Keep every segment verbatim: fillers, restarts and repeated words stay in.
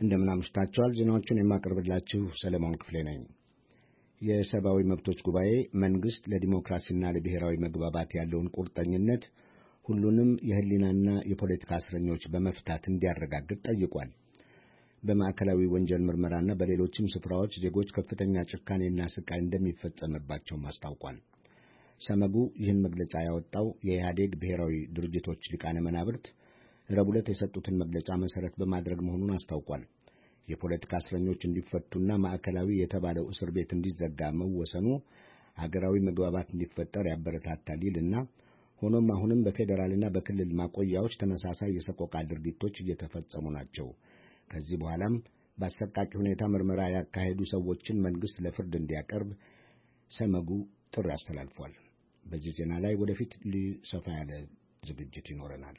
እንደምን አምሽታችኋል። ዜናዎቹን የማቀርብላችሁ ሰለሞን ክፍሌ ነኝ። የሰብአዊ መብቶች ጉባኤ መንግስት ለዲሞክራሲና ለብሔራዊ መግባባት ያለውን ቁርጠኝነት ሁሉንም የህሊናና የፖለቲካ እስረኞች በመፍታት እንዲያረጋግጥ ጠይቋል። በማዕከላዊ ወንጀል ምርመራና በሌሎችም ስፍራዎች ዜጎች ከፍተኛ ጭካኔና ስቃይ እንደሚፈጸምባቸውም አስታውቋል። ሰመጉ ይህን መግለጫ ያወጣው የኢህአዴግ ብሔራዊ ድርጅቶች ሊቃነ መናብርት ረቡዕ ዕለት የሰጡትን መግለጫ መሰረት በማድረግ መሆኑን አስታውቋል። የፖለቲካ እስረኞች እንዲፈቱና ማዕከላዊ የተባለው እስር ቤት እንዲዘጋ መወሰኑ ሀገራዊ መግባባት እንዲፈጠር ያበረታታል ይልና ሆኖም አሁንም በፌዴራልና በክልል ማቆያዎች ተመሳሳይ የሰቆቃ ድርጊቶች እየተፈጸሙ ናቸው። ከዚህ በኋላም በአሰቃቂ ሁኔታ ምርመራ ያካሄዱ ሰዎችን መንግስት ለፍርድ እንዲያቀርብ ሰመጉ ጥሪ አስተላልፏል። በዚህ ዜና ላይ ወደፊት ሊሰፋ ያለ ዝግጅት ይኖረናል።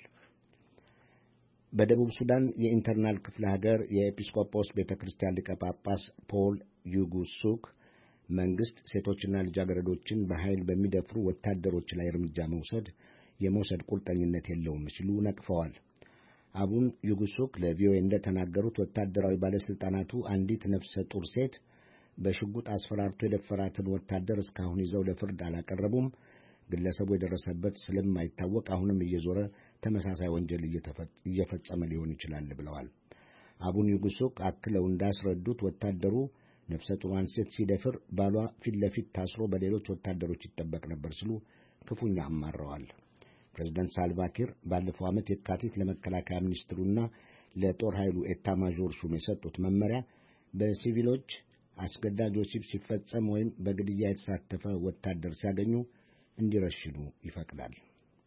በደቡብ ሱዳን የኢንተርናል ክፍለ ሀገር የኤጲስቆጶስ ቤተክርስቲያን ሊቀ ጳጳስ ፖል ዩጉሱክ መንግስት ሴቶችና ልጃገረዶችን በኃይል በሚደፍሩ ወታደሮች ላይ እርምጃ መውሰድ የመውሰድ ቁርጠኝነት የለውም ሲሉ ነቅፈዋል። አቡን ዩጉሱክ ለቪኦኤ እንደተናገሩት ወታደራዊ ባለስልጣናቱ አንዲት ነፍሰ ጡር ሴት በሽጉጥ አስፈራርቶ የደፈራትን ወታደር እስካሁን ይዘው ለፍርድ አላቀረቡም። ግለሰቡ የደረሰበት ስለማይታወቅ አሁንም እየዞረ ተመሳሳይ ወንጀል እየፈጸመ ሊሆን ይችላል ብለዋል። አቡን ዩጉሱክ አክለው እንዳስረዱት ወታደሩ ነፍሰ ጡሯን ሴት ሲደፍር ባሏ ፊት ለፊት ታስሮ በሌሎች ወታደሮች ይጠበቅ ነበር ሲሉ ክፉኛ አማረዋል። ፕሬዝዳንት ሳልቫኪር ባለፈው ዓመት የካቲት ለመከላከያ ሚኒስትሩና ለጦር ኃይሉ ኤታ ማዦር ሹም የሰጡት መመሪያ በሲቪሎች አስገዳጅ ወሲብ ሲፈጸም ወይም በግድያ የተሳተፈ ወታደር ሲያገኙ እንዲረሽኑ ይፈቅዳል።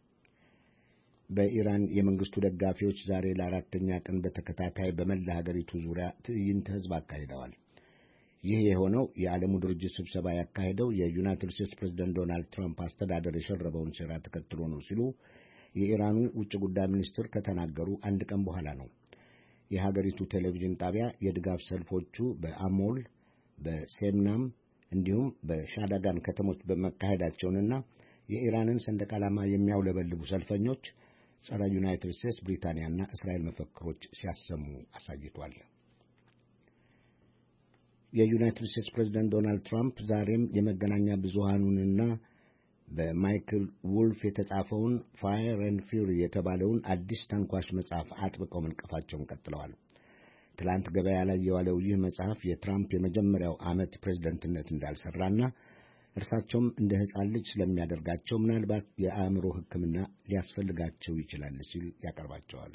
በኢራን የመንግስቱ ደጋፊዎች ዛሬ ለአራተኛ ቀን በተከታታይ በመላ ሀገሪቱ ዙሪያ ትዕይንተ ህዝብ አካሂደዋል። ይህ የሆነው የዓለሙ ድርጅት ስብሰባ ያካሄደው የዩናይትድ ስቴትስ ፕሬዝዳንት ዶናልድ ትራምፕ አስተዳደር የሸረበውን ሴራ ተከትሎ ነው ሲሉ የኢራኑ ውጭ ጉዳይ ሚኒስትር ከተናገሩ አንድ ቀን በኋላ ነው። የሀገሪቱ ቴሌቪዥን ጣቢያ የድጋፍ ሰልፎቹ በአሞል በሴምናም እንዲሁም በሻዳጋን ከተሞች በመካሄዳቸውንና የኢራንን ሰንደቅ ዓላማ የሚያውለበልቡ ሰልፈኞች ጸረ ዩናይትድ ስቴትስ ብሪታንያና እስራኤል መፈክሮች ሲያሰሙ አሳይቷል። የዩናይትድ ስቴትስ ፕሬዝዳንት ዶናልድ ትራምፕ ዛሬም የመገናኛ ብዙሃኑንና በማይክል ውልፍ የተጻፈውን ፋየር ኤንድ ፊውሪ የተባለውን አዲስ ተንኳሽ መጽሐፍ አጥብቀው መንቀፋቸውን ቀጥለዋል። ትላንት ገበያ ላይ የዋለው ይህ መጽሐፍ የትራምፕ የመጀመሪያው ዓመት ፕሬዝደንትነት እንዳልሰራና እርሳቸውም እንደ ሕፃን ልጅ ስለሚያደርጋቸው ምናልባት የአእምሮ ሕክምና ሊያስፈልጋቸው ይችላል ሲል ያቀርባቸዋል።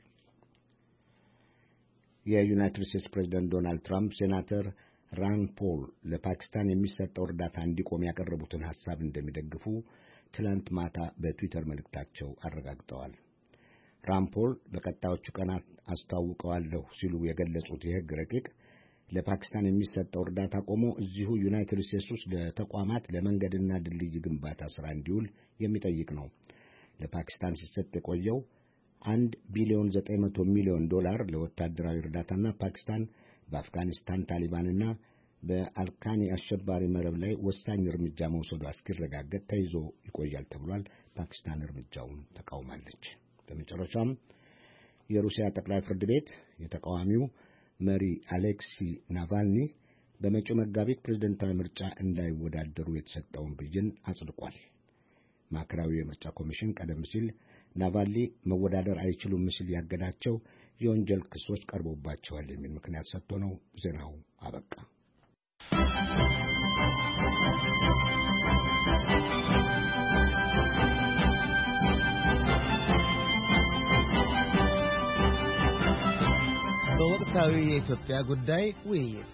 የዩናይትድ ስቴትስ ፕሬዝዳንት ዶናልድ ትራምፕ ሴናተር ራንድ ፖል ለፓኪስታን የሚሰጠው እርዳታ እንዲቆም ያቀረቡትን ሐሳብ እንደሚደግፉ ትላንት ማታ በትዊተር መልእክታቸው አረጋግጠዋል። ራንድ ፖል በቀጣዮቹ ቀናት አስተዋውቀዋለሁ ሲሉ የገለጹት የሕግ ረቂቅ ለፓኪስታን የሚሰጠው እርዳታ ቆሞ እዚሁ ዩናይትድ ስቴትስ ውስጥ ለተቋማት ለመንገድና ድልድይ ግንባታ ሥራ እንዲውል የሚጠይቅ ነው። ለፓኪስታን ሲሰጥ የቆየው አንድ ቢሊዮን ዘጠኝ መቶ ሚሊዮን ዶላር ለወታደራዊ እርዳታና ፓኪስታን በአፍጋኒስታን ታሊባንና በአልካኒ አሸባሪ መረብ ላይ ወሳኝ እርምጃ መውሰዷ እስኪረጋገጥ ተይዞ ይቆያል ተብሏል። ፓኪስታን እርምጃውን ተቃውማለች። በመጨረሻም የሩሲያ ጠቅላይ ፍርድ ቤት የተቃዋሚው መሪ አሌክሲ ናቫልኒ በመጪው መጋቢት ፕሬዝደንታዊ ምርጫ እንዳይወዳደሩ የተሰጠውን ብይን አጽድቋል። ማዕከላዊ የምርጫ ኮሚሽን ቀደም ሲል ናቫልኒ መወዳደር አይችሉም ሲል ያገዳቸው የወንጀል ክሶች ቀርቦባቸዋል የሚል ምክንያት ሰጥቶ ነው። ዜናው አበቃ። በወቅታዊ የኢትዮጵያ ጉዳይ ውይይት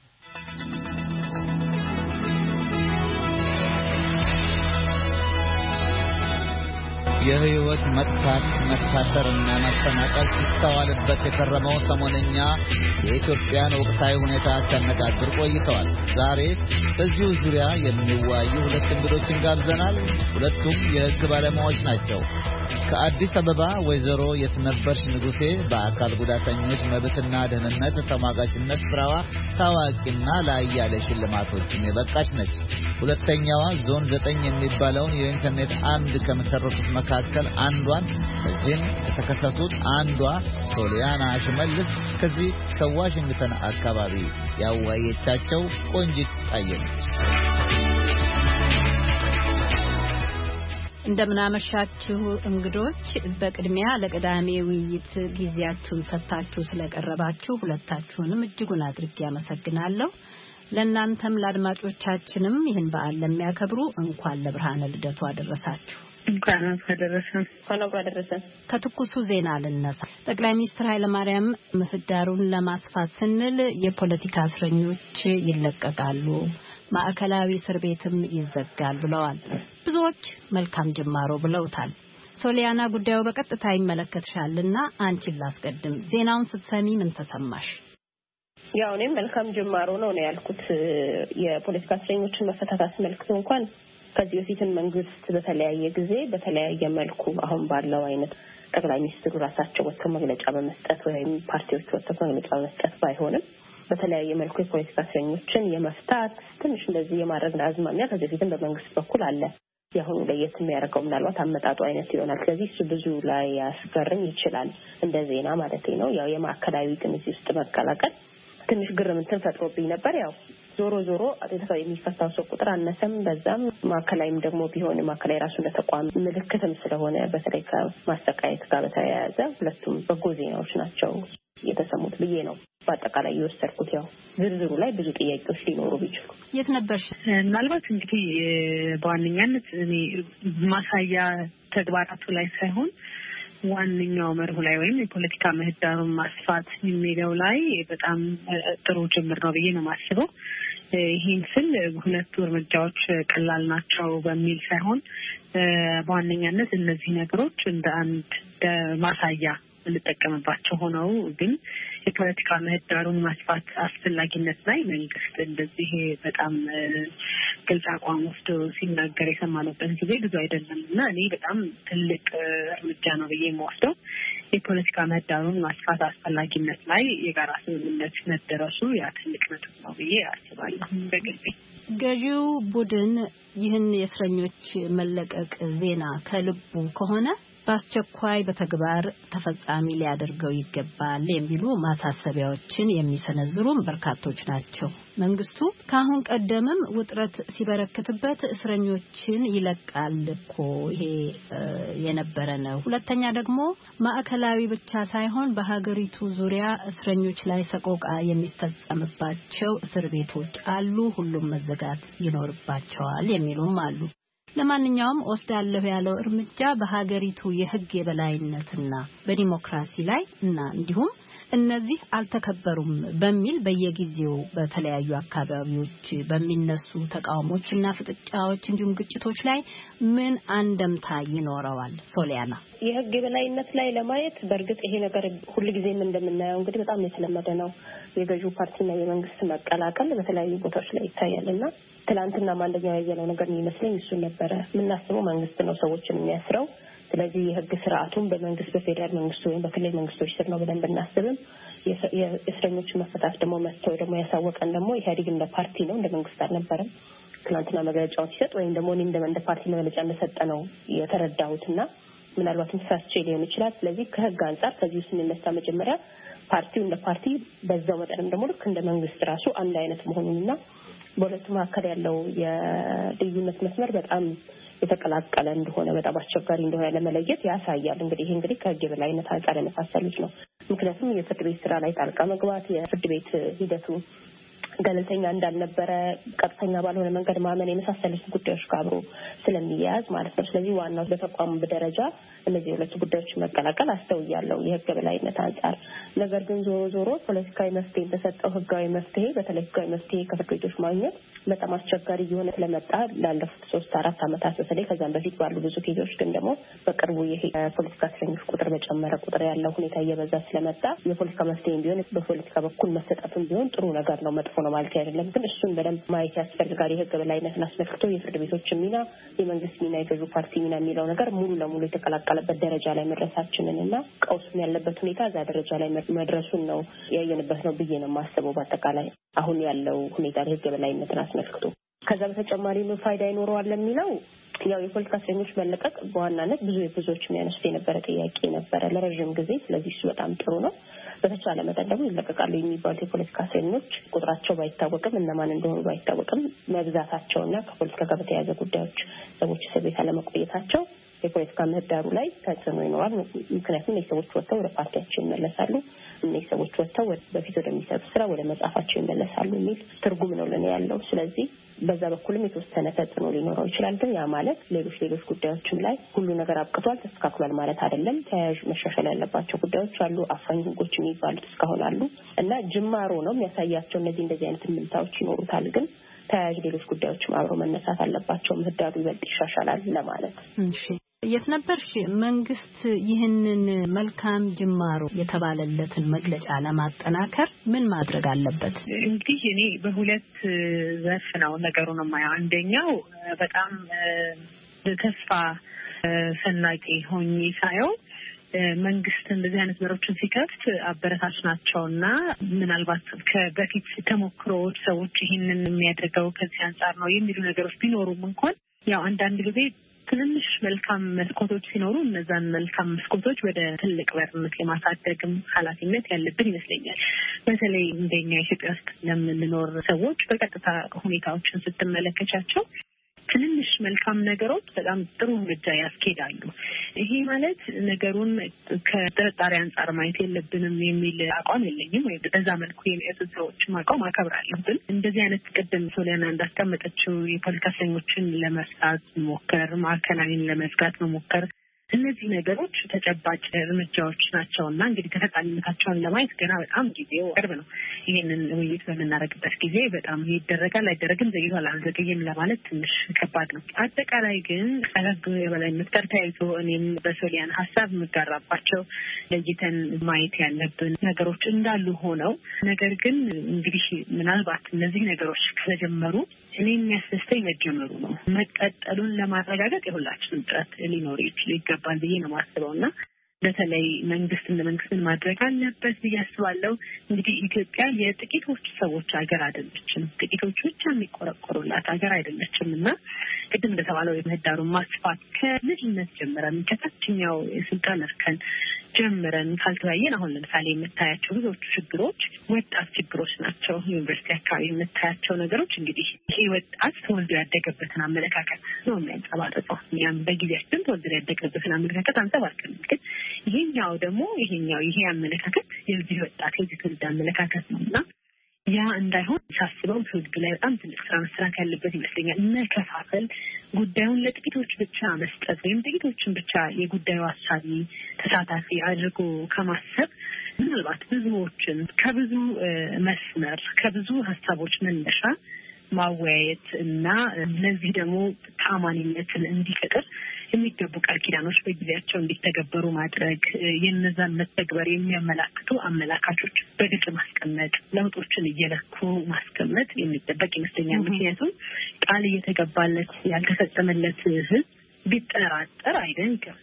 የህይወት መጥፋት መታሰርና መፈናቀል ሲስተዋልበት የከረመው ሰሞነኛ የኢትዮጵያን ወቅታዊ ሁኔታ ሲያነጋግር ቆይተዋል። ዛሬ በዚሁ ዙሪያ የሚወያዩ ሁለት እንግዶችን ጋብዘናል። ሁለቱም የህግ ባለሙያዎች ናቸው። ከአዲስ አበባ ወይዘሮ የትነበርሽ ንጉሴ በአካል ጉዳተኞች መብትና ደህንነት ተሟጋችነት ስራዋ ታዋቂና ለአያሌ ሽልማቶችም የበቃች ነች። ሁለተኛዋ ዞን ዘጠኝ የሚባለውን የኢንተርኔት አምድ ከመሰረቱት መካከል አንዷን በዚህም ከተከሰሱት አንዷ ሶሊያና ሽመልስ ከዚህ ከዋሽንግተን አካባቢ ያዋየቻቸው ቆንጂት ታየነች። እንደምናመሻችሁ እንግዶች፣ በቅድሚያ ለቅዳሜ ውይይት ጊዜያችሁን ሰጥታችሁ ስለቀረባችሁ ሁለታችሁንም እጅጉን አድርጌ አመሰግናለሁ። ለእናንተም ለአድማጮቻችንም ይህን በዓል ለሚያከብሩ እንኳን ለብርሃነ ልደቱ አደረሳችሁ። እንኳን አደረሰን። እንኳን አደረሰን። ከትኩሱ ዜና ልነሳ። ጠቅላይ ሚኒስትር ኃይለማርያም ምህዳሩን ለማስፋት ስንል የፖለቲካ እስረኞች ይለቀቃሉ፣ ማዕከላዊ እስር ቤትም ይዘጋል ብለዋል። ብዙዎች መልካም ጅማሮ ብለውታል። ሶሊያና ጉዳዩ በቀጥታ ይመለከትሻልና አንቺን ላስቀድም። ዜናውን ስትሰሚ ምን ተሰማሽ? ያው እኔም መልካም ጅማሮ ነው ነው ያልኩት። የፖለቲካ እስረኞችን መፈታት አስመልክቶ እንኳን ከዚህ በፊትም መንግስት በተለያየ ጊዜ በተለያየ መልኩ አሁን ባለው አይነት ጠቅላይ ሚኒስትሩ ራሳቸው ወጥተው መግለጫ በመስጠት ወይም ፓርቲዎች ወጥተው መግለጫ በመስጠት ባይሆንም በተለያየ መልኩ የፖለቲካ እስረኞችን የመፍታት ትንሽ እንደዚህ የማድረግ አዝማሚያ ከዚህ በፊትም በመንግስት በኩል አለ። ያሁኑ ለየት የሚያደርገው ምናልባት አመጣጡ አይነት ይሆናል። ስለዚህ እሱ ብዙ ላይ ያስገርም ይችላል እንደ ዜና ማለት ነው። ያው የማዕከላዊ ግን እዚህ ውስጥ መቀላቀል ትንሽ ግርምትን ፈጥሮብኝ ነበር። ያው ዞሮ ዞሮ አጥተው የሚፈታው ሰው ቁጥር አነሰም በዛም ማዕከላዊም ደግሞ ቢሆን ማዕከላዊ ራሱ ለተቋም ምልክትም ስለሆነ በተለይ ከማሰቃየት ጋር በተያያዘ ሁለቱም በጎ ዜናዎች ናቸው የተሰሙት ብዬ ነው በአጠቃላይ የወሰድኩት። ያው ዝርዝሩ ላይ ብዙ ጥያቄዎች ሊኖሩ ቢችሉ የት ነበርሽ? ምናልባት እንግዲህ በዋነኛነት እኔ ማሳያ ተግባራቱ ላይ ሳይሆን ዋነኛው መርሁ ላይ ወይም የፖለቲካ ምህዳሩን ማስፋት የሚለው ላይ በጣም ጥሩ ጅምር ነው ብዬ ነው የማስበው። ይህን ስል ሁለቱ እርምጃዎች ቀላል ናቸው በሚል ሳይሆን በዋነኛነት እነዚህ ነገሮች እንደ አንድ ማሳያ ልጠቀምባቸው ሆነው ግን የፖለቲካ ምህዳሩን ማስፋት አስፈላጊነት ላይ መንግስት እንደዚህ በጣም ግልጽ አቋም ወስዶ ሲናገር የሰማነበት ጊዜ ብዙ አይደለም እና እኔ በጣም ትልቅ እርምጃ ነው ብዬ የምወስደው የፖለቲካ ምህዳሩን ማስፋት አስፈላጊነት ላይ የጋራ ስምምነት መደረሱ ያ ትልቅ ነጥብ ነው ብዬ አስባለሁ። በግልጽ ገዢው ቡድን ይህን የእስረኞች መለቀቅ ዜና ከልቡ ከሆነ በአስቸኳይ በተግባር ተፈጻሚ ሊያደርገው ይገባል የሚሉ ማሳሰቢያዎችን የሚሰነዝሩም በርካቶች ናቸው። መንግስቱ ከአሁን ቀደምም ውጥረት ሲበረክትበት እስረኞችን ይለቃል እኮ ይሄ የነበረ ነው። ሁለተኛ ደግሞ ማዕከላዊ ብቻ ሳይሆን በሀገሪቱ ዙሪያ እስረኞች ላይ ሰቆቃ የሚፈጸምባቸው እስር ቤቶች አሉ፣ ሁሉም መዘጋት ይኖርባቸዋል የሚሉም አሉ። ለማንኛውም ወስዳለሁ ያለው እርምጃ በሀገሪቱ የህግ የበላይነትና በዲሞክራሲ ላይ እና እንዲሁም እነዚህ አልተከበሩም በሚል በየጊዜው በተለያዩ አካባቢዎች በሚነሱ ተቃውሞችና ፍጥጫዎች እንዲሁም ግጭቶች ላይ ምን አንደምታ ይኖረዋል? ሶሊያና የህግ የበላይነት ላይ ለማየት በእርግጥ ይሄ ነገር ሁልጊዜም እንደምናየው እንግዲህ በጣም የተለመደ ነው። የገዢው ፓርቲና የመንግስት መቀላቀል በተለያዩ ቦታዎች ላይ ይታያልና ትላንትና ማንደኛው ያየነው ነገር የሚመስለኝ እሱ ነበረ። የምናስበው መንግስት ነው ሰዎችን የሚያስረው። ስለዚህ የህግ ስርዓቱን በመንግስት በፌደራል መንግስቱ ወይም በክልል መንግስቶች ስር ነው ብለን ብናስብም የእስረኞች መፈታት ደግሞ መጥተው ደግሞ ያሳወቀን ደግሞ ኢህአዴግ እንደ ፓርቲ ነው እንደ መንግስት አልነበረም። ትላንትና መግለጫውን ሲሰጥ ወይም ደግሞ እኔ እንደ ፓርቲ መግለጫ እንደሰጠ ነው የተረዳሁትና ምናልባትም ሳስቼ ሊሆን ይችላል። ስለዚህ ከህግ አንጻር ከዚህ ውስጥ የሚነሳ መጀመሪያ ፓርቲው እንደ ፓርቲ በዛው መጠንም ደግሞ ልክ እንደ መንግስት ራሱ አንድ አይነት መሆኑንና በሁለቱ መካከል ያለው የልዩነት መስመር በጣም የተቀላቀለ እንደሆነ በጣም አስቸጋሪ እንደሆነ ለመለየት ያሳያል። እንግዲህ ይሄ እንግዲህ ከህግ የበላይነት አንጻር የመሳሰሉት ነው። ምክንያቱም የፍርድ ቤት ስራ ላይ ጣልቃ መግባት የፍርድ ቤት ሂደቱ ገለልተኛ እንዳልነበረ ቀጥተኛ ባልሆነ መንገድ ማመን የመሳሰሉት ጉዳዮች ጋር አብሮ ስለሚያያዝ ማለት ነው። ስለዚህ ዋናው በተቋሙ ደረጃ እነዚህ ሁለቱ ጉዳዮች መቀላቀል አስተውያለሁ የህግ የበላይነት አንጻር። ነገር ግን ዞሮ ዞሮ ፖለቲካዊ መፍትሄ የተሰጠው ህጋዊ መፍትሄ በተለይ ህጋዊ መፍትሄ ከፍርድ ቤቶች ማግኘት በጣም አስቸጋሪ እየሆነ ስለመጣ ላለፉት ሶስት አራት ዓመታት በተለይ ከዛም በፊት ባሉ ብዙ ኬዞች ግን ደግሞ በቅርቡ ይሄ ፖለቲካ እስረኞች ቁጥር በጨመረ ቁጥር ያለው ሁኔታ እየበዛ ስለመጣ የፖለቲካ መፍትሄ ቢሆን በፖለቲካ በኩል መሰጠቱም ቢሆን ጥሩ ነገር ነው መጥፎ ነው ነው ማለት አይደለም ግን እሱን በደንብ ማየት ያስፈልጋል የህግ በላይነትን አስመልክቶ የፍርድ ቤቶች ሚና የመንግስት ሚና የገዢው ፓርቲ ሚና የሚለው ነገር ሙሉ ለሙሉ የተቀላቀለበት ደረጃ ላይ መድረሳችንንና ቀውስም ያለበት ሁኔታ እዛ ደረጃ ላይ መድረሱን ነው ያየንበት ነው ብዬ ነው የማስበው በአጠቃላይ አሁን ያለው ሁኔታ የህግ በላይነትን አስመልክቶ ከዛ በተጨማሪ ምን ፋይዳ ይኖረዋል ለሚለው ያው የፖለቲካ እስረኞች መለቀቅ በዋናነት ብዙ የብዙዎች የሚያነሱት የነበረ ጥያቄ ነበረ ለረጅም ጊዜ ስለዚህ እሱ በጣም ጥሩ ነው በተቻለ መጠን ደግሞ ይለቀቃሉ የሚባሉት የፖለቲካ እስረኞች ቁጥራቸው ባይታወቅም እነማን እንደሆኑ ባይታወቅም መብዛታቸውና ከፖለቲካ ጋር በተያያዘ ጉዳዮች ሰዎች እስር ቤት አለመቆየታቸው የፖለቲካ ምህዳሩ ላይ ተጽዕኖ ይኖራል ምክንያቱም እነዚህ ሰዎች ወጥተው ወደ ፓርቲያቸው ይመለሳሉ እነዚህ ሰዎች ወጥተው በፊት ወደሚሰሩ ስራ ወደ መጻፋቸው ይመለሳሉ የሚል ትርጉም ነው ለኔ ያለው ስለዚህ በዛ በኩልም የተወሰነ ተጽዕኖ ሊኖረው ይችላል ግን ያ ማለት ሌሎች ሌሎች ጉዳዮችም ላይ ሁሉ ነገር አብቅቷል ተስተካክሏል ማለት አይደለም ተያያዥ መሻሻል ያለባቸው ጉዳዮች አሉ አፋኝ ህጎች የሚባሉት እስካሁን አሉ እና ጅማሮ ነው የሚያሳያቸው እነዚህ እንደዚህ አይነት ምልታዎች ይኖሩታል ግን ተያያዥ ሌሎች ጉዳዮችም አብረው መነሳት አለባቸው ምህዳሩ ይበልጥ ይሻሻላል ለማለት እሺ የት ነበርሽ መንግስት ይህንን መልካም ጅማሮ የተባለለትን መግለጫ ለማጠናከር ምን ማድረግ አለበት እንግዲህ እኔ በሁለት ዘርፍ ነው ነገሩን ማየው አንደኛው በጣም ተስፋ ሰናቂ ሆኜ ሳየው መንግስት እንደዚህ አይነት በሮችን ሲከፍት አበረታች ናቸውና ምናልባት ከበፊት ተሞክሮዎች ሰዎች ይሄንን የሚያደርገው ከዚህ አንፃር ነው የሚሉ ነገሮች ቢኖሩም እንኳን ያው አንዳንድ ጊዜ ትንሽ መልካም መስኮቶች ሲኖሩ እነዛን መልካም መስኮቶች ወደ ትልቅ በርነት የማሳደግም ኃላፊነት ያለብን ይመስለኛል በተለይ እንደኛ ኢትዮጵያ ውስጥ ለምንኖር ሰዎች በቀጥታ ሁኔታዎችን ስትመለከቻቸው ትንሽ መልካም ነገሮች በጣም ጥሩ እርምጃ ያስኬዳሉ ይሄ ማለት ነገሩን ከጥርጣሬ አንፃር ማየት የለብንም የሚል አቋም የለኝም ወይ በዛ መልኩ የሚያዩት ሰዎች አቋም አከብራለሁ ግን እንደዚህ አይነት ቅድም ሶሊያና እንዳስቀመጠችው የፖለቲካ እስረኞችን ለመፍታት መሞከር ማዕከላዊን ለመዝጋት መሞከር እነዚህ ነገሮች ተጨባጭ እርምጃዎች ናቸውና እንግዲህ ተፈጻሚነታቸውን ለማየት ገና በጣም ጊዜው ቅርብ ነው ይሄንን ውይይት በመናረግበት ጊዜ በጣም ይደረጋል አይደረግም ዘግይቷል አልዘገየም ለማለት ትንሽ ከባድ ነው አጠቃላይ ግን ከህግ የበላይነት ጋር ተያይዞ እኔም በሶሊያን ሀሳብ የምጋራባቸው ለይተን ማየት ያለብን ነገሮች እንዳሉ ሆነው ነገር ግን እንግዲህ ምናልባት እነዚህ ነገሮች ከተጀመሩ እኔ የሚያስደስተኝ መጀመሩ ነው መቀጠሉን ለማረጋገጥ የሁላችንም ጥረት ሊኖር ይገባል ብዬ ነው የማስበውና በተለይ መንግስት እንደ መንግስትን ማድረግ አለበት ብዬ አስባለሁ እንግዲህ ኢትዮጵያ የጥቂቶች ሰዎች ሀገር አይደለችም ጥቂቶች ብቻ የሚቆረቆሩላት ሀገር አይደለችምና ቅድም እንደተባለው የምህዳሩን ማስፋት ከልጅነት ጀምረን ከታችኛው የስልጣን እርከን ጀምረን ካልተወያየን አሁን ለምሳሌ የምታያቸው ብዙዎቹ ችግሮች ወጣት ችግሮች ናቸው ዩኒቨርሲቲ አካባቢ የምታያቸው ነገሮች እንግዲህ ይሄ ወጣት ተወልዶ ያደገበትን አመለካከት ነው የሚያንጸባርቀው እኛም በጊዜያችን ተወልዶ ያደገበትን አመለካከት አንጸባርቀን ግን ይሄኛው ደግሞ ይሄኛው ይሄ አመለካከት የዚህ ወጣት የዚህ ትውልድ አመለካከት ነውና ያ እንዳይሆን ሳስበው ትውልድ ላይ በጣም ትልቅ ስራ መስራት ያለበት ይመስለኛል መከፋፈል ጉዳዩን ለጥቂቶች ብቻ መስጠት ወይም ጥቂቶችን ብቻ የጉዳዩ ሀሳቢ ተሳታፊ አድርጎ ከማሰብ ምናልባት ብዙዎችን ከብዙ መስመር ከብዙ ሀሳቦች መነሻ ማወያየት እና ለዚህ ደግሞ ተአማኒነትን እንዲፈጠር የሚገቡ ቃል ኪዳኖች በጊዜያቸው እንዲተገበሩ ማድረግ የነዛን መተግበር የሚያመላክቱ አመላካቾች በግልጽ ማስቀመጥ ለውጦችን እየለኩ ማስቀመጥ የሚጠበቅ ይመስለኛል ምክንያቱም ቃል እየተገባለት ያልተፈጸመለት ህዝብ ቢጠራጠር አይደንቅም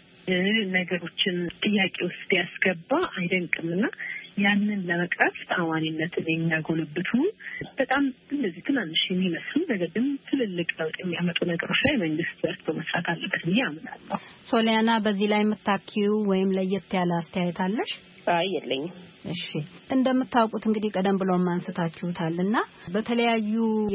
ነገሮችን ጥያቄ ውስጥ ያስገባ አይደንቅምና ያንን ለመቅረፍ ተአማኒነትን የሚያጎለብቱ በጣም እንደዚህ ትናንሽ የሚመስሉ ነገር ግን ትልልቅ ለውጥ የሚያመጡ ነገሮች ላይ መንግስት ሰርቶ መስራት አለበት ብዬ አምናለሁ ሶሊያና በዚህ ላይ የምታኪው ወይም ለየት ያለ አስተያየት አለሽ አይ የለኝም እሺ እንደምታውቁት እንግዲህ ቀደም ብሎ ማንስታችሁታልና በተለያዩ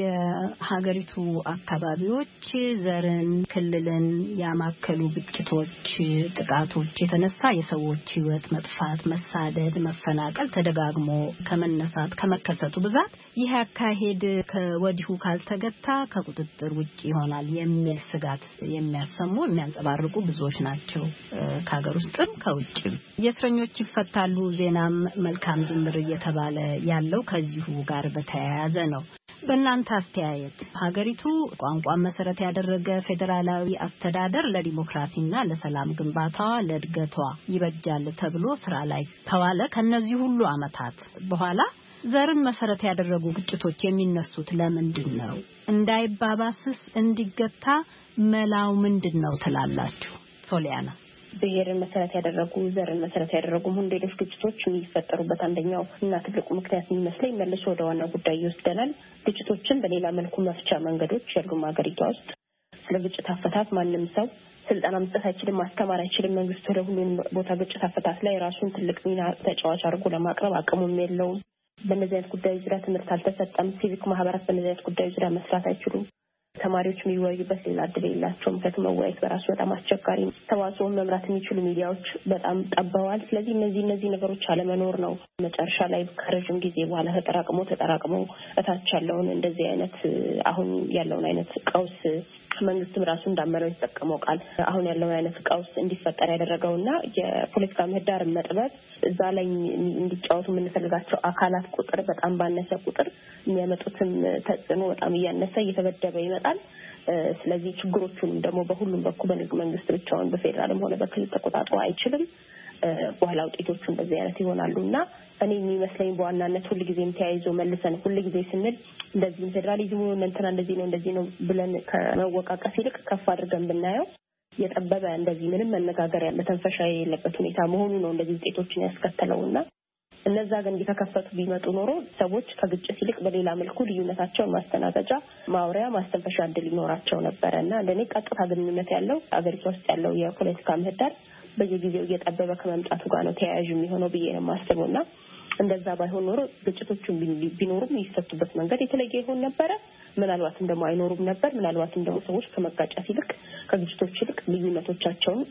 የሀገሪቱ አካባቢዎች ዘርን ክልልን ያማከሉ ግጭቶች ጥቃቶች የተነሳ የሰዎች ህይወት መጥፋት መሳደድ መፈናቀል ተደጋግሞ ከመነሳት ከመከሰቱ ብዛት ይህ አካሄድ ከወዲሁ ካልተገታ ከቁጥጥር ውጪ ይሆናል የሚል ስጋት የሚያሰሙ የሚያንጸባርቁ ብዙዎች ናቸው ከሀገር ውስጥም ከውጭም የእስረኞች ይፈታሉ ዜናም መልካም ጅምር እየተባለ ያለው ከዚሁ ጋር በተያያዘ ነው በእናንተ አስተያየት ሀገሪቱ ቋንቋን መሰረት ያደረገ ፌደራላዊ አስተዳደር ለዲሞክራሲና ለሰላም ግንባታዋ ለእድገቷ ይበጃል ተብሎ ስራ ላይ ተዋለ ከነዚህ ሁሉ አመታት በኋላ ዘርን መሰረት ያደረጉ ግጭቶች የሚነሱት ለምንድን ነው? እንዳይባባስስ እንዲገታ መላው ምንድነው ትላላችሁ? ሶሊያና ብሔርን መሰረት ያደረጉ ዘርን መሰረት ያደረጉ ምን ሌሎች ግጭቶች የሚፈጠሩበት አንደኛው እና ትልቁ ምክንያት የሚመስለኝ መልሶ ወደ ዋና ጉዳይ ይወስደናል። ግጭቶችን በሌላ መልኩ መፍቻ መንገዶች ያሉም ሀገሪቷ ውስጥ ስለ ግጭት አፈታት ማንም ሰው ስልጣን መስጠት አይችልም፣ ማስተማር አይችልም። መንግስት ወደ ሁሉም ቦታ ግጭት አፈታት ላይ ራሱን ትልቅ ሚና ተጫዋች አድርጎ ለማቅረብ አቅሙም የለውም። በእነዚህ አይነት ጉዳዮች ዙሪያ ትምህርት አልተሰጠም። ሲቪክ ማህበራት በእነዚህ አይነት ጉዳዮች ዙሪያ መስራት አይችሉም። ተማሪዎች የሚወያዩበት ሌላ እድል የላቸውም። ምክንያቱም መወያየት በራሱ በጣም አስቸጋሪ ነው። ተዋጽኦን መምራት የሚችሉ ሚዲያዎች በጣም ጠበዋል። ስለዚህ እነዚህ እነዚህ ነገሮች አለመኖር ነው መጨረሻ ላይ ከረጅም ጊዜ በኋላ ተጠራቅሞ ተጠራቅሞ እታች ያለውን እንደዚህ አይነት አሁን ያለውን አይነት ቀውስ መንግስትም ራሱ እንዳመረው የተጠቀመው ቃል አሁን ያለውን አይነት ቀውስ እንዲፈጠር ያደረገውና የፖለቲካ ምህዳር መጥበብ እዛ ላይ እንዲጫወቱ የምንፈልጋቸው አካላት ቁጥር በጣም ባነሰ ቁጥር የሚያመጡትም ተጽዕኖ በጣም እያነሰ እየተገደበ ይመጣል። ስለዚህ ችግሮቹንም ደግሞ በሁሉም በኩል መንግስት ብቻውን በፌደራልም ሆነ በክልል ተቆጣጥሮ አይችልም። በኋላ ውጤቶቹ እንደዚህ አይነት ይሆናሉና እኔ የሚመስለኝ በዋናነት ሁሉ ጊዜም ተያይዞ መልሰን ሁሉ ጊዜ ስንል እንደዚህ ፌደራሊዝሙ እንትና እንደዚህ ነው እንደዚህ ነው ብለን ከመወቃቀስ ይልቅ ከፍ አድርገን ብናየው የጠበበ እንደዚህ ምንም መነጋገር ያለ ተንፈሻ የሌለበት ሁኔታ መሆኑ ነው እንደዚህ ውጤቶችን ያስከተለውና እነዛ ግን እየተከፈቱ ቢመጡ ኖሮ ሰዎች ከግጭት ይልቅ በሌላ መልኩ ልዩነታቸውን ማስተናገጃ ማውሪያ ማስተንፈሻ እድል ይኖራቸው ነበርና እንደኔ ቀጥታ ግንኙነት ያለው አገሪቷ ውስጥ ያለው የፖለቲካ ምህዳር በየጊዜው እየጠበበ ከመምጣቱ ጋር ነው ተያያዥ የሚሆነው ብዬ ነው የማስበውና እንደዛ ባይሆን ኖሮ ግጭቶቹን ቢኖሩም የሚፈቱበት መንገድ የተለየ ይሆን ነበር። ምናልባትም ደግሞ አይኖሩም ነበር። ምናልባትም ደግሞ ሰዎች ከመጋጨት ይልቅ ከግጭቶች ይልቅ ልዩነቶቻቸውን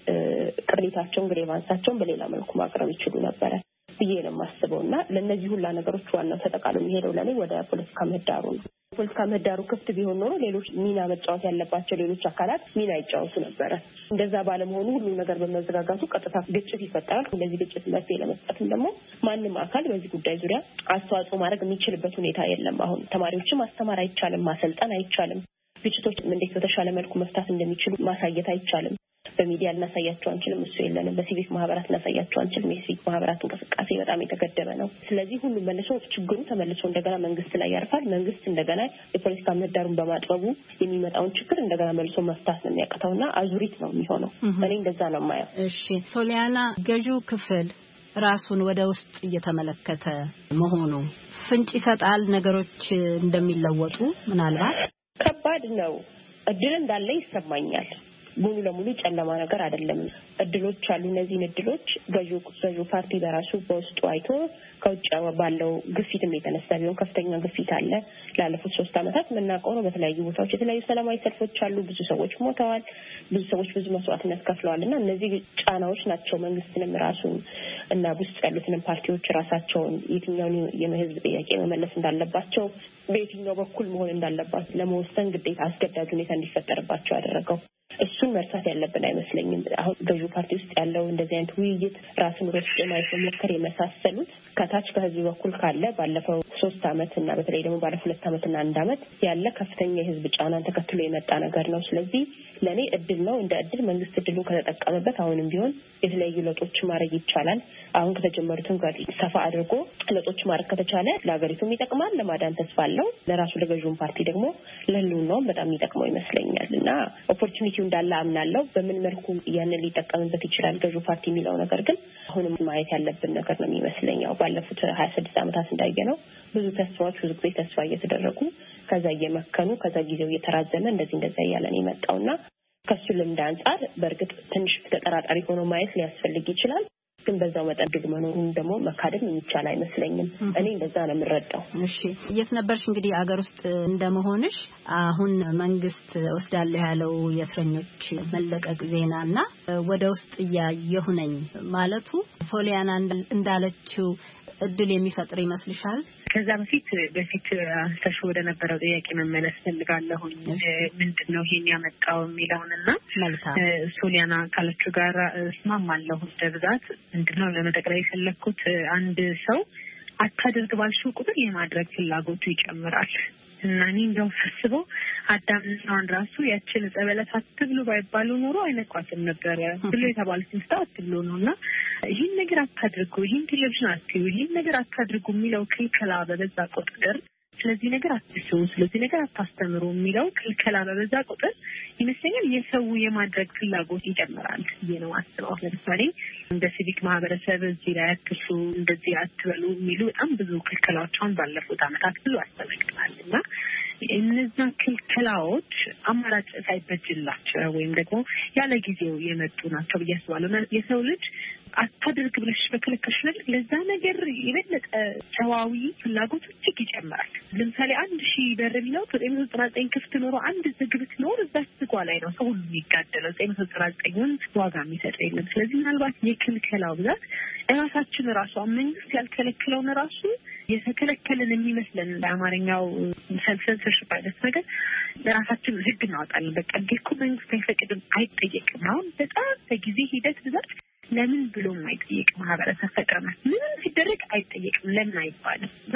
ቅሬታቸውን ግሬቫንሳቸውን በሌላ መልኩ ማቅረብ ይችሉ ነበር ብዬ ነው የማስበውና ለነዚህ ሁላ ነገሮች ዋናው ተጠቃሎ የሚሄደው ለኔ ወደ ፖለቲካ ምህዳሩ ነው። ፖለቲካ ምህዳሩ ክፍት ቢሆን ኖሮ ሌሎች ሚና መጫወት ያለባቸው ሌሎች አካላት ሚና ይጫወቱ ነበር። እንደዛ ባለመሆኑ ሁሉ ነገር በመዘጋጋቱ ቀጥታ ግጭት ይፈጠራል። እንደዚህ ግጭት መፍትሄ ለመስጠትም ደግሞ ማንም አካል በዚህ ጉዳይ ዙሪያ አስተዋጽኦ ማድረግ የሚችልበት ሁኔታ የለም። አሁን ተማሪዎችን ማስተማር አይቻልም፣ ማሰልጠን አይቻልም። ግጭቶች እንዴት በተሻለ መልኩ መፍታት እንደሚችሉ ማሳየት አይቻልም። በሚዲያ ልናሳያቸው አንችልም፣ እሱ የለንም። በሲቪክ ማህበራት ልናሳያቸው አንችልም። የሲቪክ ማህበራት እንቅስቃሴ በጣም የተገደበ ነው። ስለዚህ ሁሉ መልሶ ችግሩ ተመልሶ እንደገና መንግስት ላይ ያርፋል። መንግስት እንደገና የፖለቲካ ምህዳሩን በማጥበቡ የሚመጣውን ችግር እንደገና መልሶ መፍታት ነው የሚያቅተውና አዙሪት ነው የሚሆነው። እኔ እንደዛ ነው የማየው። እሺ ሶሊያና፣ ገዢው ክፍል ራሱን ወደ ውስጥ እየተመለከተ መሆኑ ፍንጭ ይሰጣል ነገሮች እንደሚለወጡ። ምናልባት ከባድ ነው። እድል እንዳለ ይሰማኛል። ሙሉ ለሙሉ ጨለማ ነገር አይደለም። እድሎች አሉ። እነዚህ እድሎች ገዢው ገዢው ፓርቲ በራሱ በውስጡ አይቶ ከውጭ ባለው ግፊትም የተነሳ ቢሆን ከፍተኛ ግፊት አለ። ላለፉት ሶስት አመታት የምናውቀው ነው። በተለያዩ ቦታዎች የተለያዩ ሰላማዊ ሰልፎች አሉ። ብዙ ሰዎች ሞተዋል። ብዙ ሰዎች ብዙ መስዋዕትነት ከፍለዋልና እነዚህ ጫናዎች ናቸው መንግስትንም ራሱን እና ውስጥ ያሉትንም ፓርቲዎች ራሳቸውን የትኛውን የህዝብ ጥያቄ መመለስ እንዳለባቸው በየትኛው በኩል መሆን እንዳለባቸው ለመወሰን ግዴታ አስገዳጅ ሁኔታ እንዲፈጠርባቸው ያደረገው። እሱን መርሳት ያለብን አይመስለኝም። አሁን ገዢው ፓርቲ ውስጥ ያለው እንደዚህ አይነት ውይይት ራስን ወስዶ ማየት መሞከር የመሳሰሉት ከታች ከህዝብ በኩል ካለ ባለፈው ሶስት አመት እና በተለይ ደግሞ ባለፈው ሁለት አመት እና አንድ አመት ያለ ከፍተኛ የህዝብ ጫናን ተከትሎ የመጣ ነገር ነው። ስለዚህ ለኔ እድል ነው። እንደ እድል መንግስት እድሉን ከተጠቀመበት አሁንም ቢሆን የተለያዩ ለውጦች ማድረግ ይቻላል። አሁን ከተጀመሩትን ጋር ሰፋ አድርጎ ለውጦች ማድረግ ከተቻለ ለሀገሪቱም ይጠቅማል፣ ለማዳን ተስፋ አለው። ለራሱ ለገዢው ፓርቲ ደግሞ ለህልውናውም በጣም ይጠቅመው ይመስለኛል እና ኦፖርቹኒቲው እንዳለ አምናለሁ። በምን መልኩ ያንን ሊጠቀምበት ይችላል ገዢው ፓርቲ የሚለው ነገር ግን አሁንም ማየት ያለብን ነገር ነው የሚመስለኝ። ያው ባለፉት ሀያ ስድስት አመታት እንዳየነው ብዙ ተስፋዎች ብዙ ጊዜ ተስፋ እየተደረጉ ከዛ እየመከኑ ከዛ ጊዜው እየተራዘመ እንደዚህ እንደዛ እያለን የመጣውና ከሱ ልምድ አንጻር በእርግጥ ትንሽ ተጠራጣሪ ሆኖ ማየት ሊያስፈልግ ይችላል። ግን በዛው መጠን ድግ መኖሩን ደግሞ መካደም የሚቻል አይመስለኝም። እኔ እንደዛ ነው የምረዳው። እሺ የት ነበርሽ እንግዲህ አገር ውስጥ እንደመሆንሽ አሁን መንግስት ወስዳለሁ ያለው የእስረኞች መለቀቅ ዜናና ወደ ውስጥ እያየሁ ነኝ ማለቱ ሶሊያና እንዳለችው እድል የሚፈጥር ይመስልሻል? ከዛ በፊት በፊት አንስተሽ ወደ ነበረው ጥያቄ መመለስ ፈልጋለሁ። ምንድነው ይሄን ያመጣው የሚለውንና ሶሊያና ካለችው ጋር እስማማለሁ። በብዛት ምንድነው ለመጠቅለል የፈለኩት አንድ ሰው አታድርግ ባልሽው ቁጥር የማድረግ ፍላጎቱ ይጨምራል እና እኔ እንደው ሳስበው አዳምናን ራሱ ያችን ጸበለት አትብሉ ባይባሉ ኖሮ አይነኳትም ነበር ብሎ የተባሉት ስታው አትብሉ ነውና ይሄን ነገር አታድርጉ ይሄን ቴሌቪዥን አትዩ ይሄን ነገር አታድርጉ የሚለው ክልከላ በበዛ ቁጥር ስለዚህ ነገር አትስሩ ስለዚህ ነገር አታስተምሩ የሚለው ክልከላ በበዛ ቁጥር ይመስለኛል የሰው የማድረግ ፍላጎት ይጨምራል ነው አስበው ለምሳሌ እንደ ሲቪክ ማህበረሰብ እዚህ ላይ አትሱ እንደዚህ አትበሉ የሚሉ በጣም ብዙ ክልከላዎችን ባለፉት አመታት ብዙ አስተናግደናልና እነዛ ክልከላዎች አማራጭ ሳይበጅላቸው ወይም ደግሞ ያለ ጊዜው የመጡ ናቸው ብያስባለሁ የሰው ልጅ አታድርግ ብለሽ በከለከልሽ ነገር ለዛ ነገር የበለጠ ሰዋዊ ፍላጎት እጅግ ይጨምራል ለምሳሌ አንድ ሺህ በር ቢለው ዘጠኝ መቶ ዘጠና ዘጠኝ ክፍት ኖሮ አንድ ዝግብት ኖር እዛች ዝጓ ላይ ነው ሰው ሁሉ የሚጋደለው ዘጠኝ መቶ ዘጠና ዘጠኝን ዋጋ የሚሰጠው የለም ስለዚህ ምናልባት የክልከላው ብዛት እራሳችን ራሱ መንግስት ያልከለከለውን ራሱ የተከለከለን የሚመስለን ለአማርኛው ሰልሰልሽፕ አይነት ነገር ለራሳችን ህግ እናወጣለን በቃ ዲኮ መንግስት አይፈቅድም አይጠየቅም አሁን በጣም በጊዜ ሂደት ብዛት ለምን ብሎ ማይጠየቅ ማህበረሰብ ፈጥረናል ምንም ሲደረግ አይጠየቅም ለምን አይባልም እና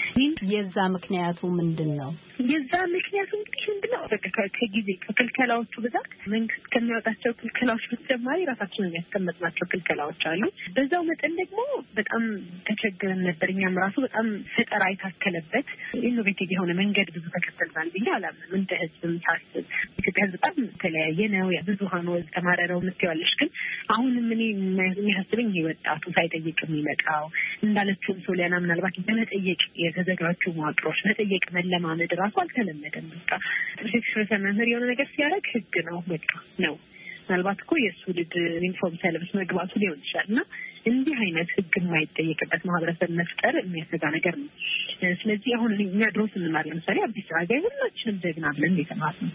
የዛ ምክንያቱ ምንድነው የዛ ምክንያቱ እንግዲህ ምንድነው በቃ ከጊዜ ከክልከላዎቹ ብዛት መንግስት ከሚያወጣቸው ክልከላዎች በተጨማሪ ራሳችንን ያስቀመጥናቸው ክልከላዎች አሉ በዛው መጠን ደግሞ በጣም ተቸግረን ነበር እኛም ራሱ በጣም ፈጠራ የታከለበት ኢኖቬቲቭ የሆነ መንገድ ብዙ ተከተልናል ብዬ አላምንም እንደ ህዝብም ታስብ ኢትዮጵያ በጣም ተለያየ ነው ብዙሃኑ ተማረረው ምትያለሽ ግን አሁንም ምን የሚያስበኝ ይወጣቱ ሳይጠይቅ የሚመጣው እንዳለችው ሶሊያና ምናልባት በመጠየቅ የተዘጋጁ መዋቅሮች መጠየቅ መለማመድ ራሱ አልተለመደም በቃ ፕሮፌሰር መምህር የሆነ ነገር ሲያደርግ ህግ ነው በቃ ነው ምናልባት እኮ የእሱ ልጅ ዩኒፎርም ሳይለብስ መግባቱ ሊሆን ይችላልና እንዲህ አይነት ህግ የማይጠየቅበት ማህበረሰብ መፍጠር የሚያሰጋ ነገር ነው ስለዚህ አሁን እኛ ድሮ ስንማር ለምሳሌ አዲስ አበባ ሁላችንም ጀግና ብለን የተማርነው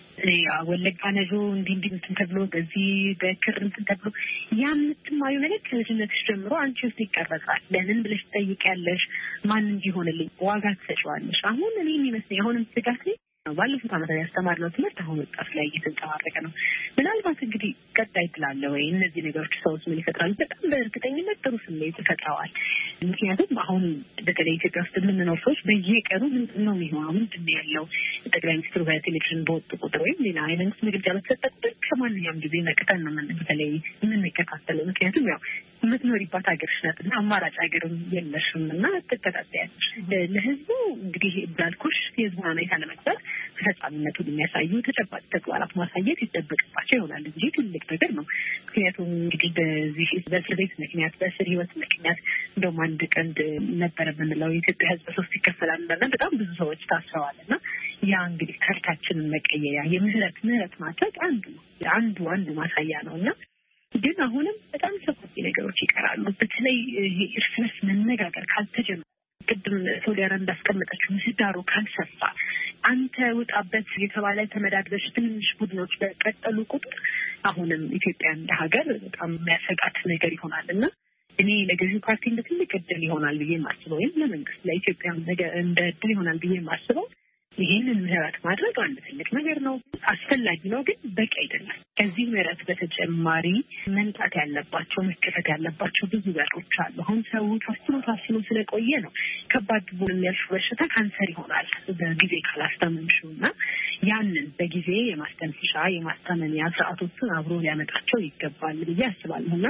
ያ ወለጋ ነጆ እንዲህ እንዲህ እንትን ተብሎ በዚህ በክር እንትን ተብሎ ያምትማዩ ነገር ከልጅነትሽ ጀምሮ አንቺ ውስጥ ይቀረጻል ለምን ብለሽ ትጠይቂያለሽ ማን እንዲሆንልኝ ዋጋ ትሰጪዋለሽ አሁን እኔ የሚመስለኝ አሁንም ስጋት ላይ ባለፉት አመታት ያስተማርነው ትምህርት አሁን ወጣት ላይ እየተንጸባረቀ ነው ምናልባት እንግዲህ ቀጣይ ትላለ ወይ እነዚህ ነገሮች ሰውስ ምን ይፈጥራሉ በጣም በእርግጠኝነት ጥሩ ስሜት ይፈጥራዋል ምክንያቱም አሁን በተለይ ኢትዮጵያ ውስጥ የምንኖር ሰዎች በየቀኑ ምንድን ነው የሚሆነው ምንድን ነው ያለው ጠቅላይ ሚኒስትሩ በቴሌቪዥን በወጡ ቁጥር ወይም ሌላ የመንግስት መግለጫ በተሰጠ ቁጥር ከማንኛውም ጊዜ ነቅተን ነው በተለይ የምንከታተለው ምክንያቱም ያው የምትኖሪባት ሀገርሽ ናትና አማራጭ ሀገርም የለሽም እና ትከታተያለሽ ለህዝቡ እንግዲህ እንዳልኩሽ የህዝቡን ሁኔታ ለመግዛት ተፈጻሚነቱን የሚያሳዩ ተጨባጭ ተግባራት ማሳየት ይጠበቅባቸው ይሆናል እንጂ ትልቅ ነገር ነው ምክንያቱም እንግዲህ በዚህ በእስር ቤት ምክንያት በእስር ህይወት ምክንያት እንደውም አንድ ቀንድ ነበረ የምንለው የኢትዮጵያ ህዝብ ሶስት ይከፈላል እና በጣም ብዙ ሰዎች ታስረዋልና ያ እንግዲህ ታሪካችንን መቀየያ የምህረት ምህረት ማድረግ አንዱ አንዱ አንዱ ማሳያ ነውና ግን አሁንም በጣም ሰፋፊ ነገሮች ይቀራሉ በተለይ እርስ በርስ መነጋገር ካልተጀመረ ቅድም ሶሊያና እንዳስቀመጠችው ምህዳሩ ካልሰፋ አንተ ወጣበት የተባለ ተመዳድበሽ ትንሽ ቡድኖች በቀጠሉ ቁጥር አሁንም ኢትዮጵያ እንደ ሀገር በጣም የሚያሰጋት ነገር ይሆናልና እኔ ለገዢው ፓርቲ እንደ ትልቅ እድል ይሆናል ብዬ ማስበው ወይም ለመንግስት ለኢትዮጵያ እንደ እድል ይሆናል ብዬ ማስበው ይሄንን ምህረት ማድረግ አንድ ትልቅ ነገር ነው አስፈላጊ ነው ግን በቂ አይደለም ከዚህ ምህረት በተጨማሪ መንጣት ያለባቸው መከፈት ያለባቸው ብዙ በሮች አሉ አሁን ሰው ታስሮ ታስሮ ስለቆየ ነው ከባድ ቡን የሚያልፍ በሽታ ካንሰር ይሆናል በጊዜ ካላስተምንሽውና ያንን በጊዜ የማስተንፈሻ የማስተመሚያ ስርዓቶችን አብሮ ሊያመጣቸው ይገባል ብዬ አስባለሁና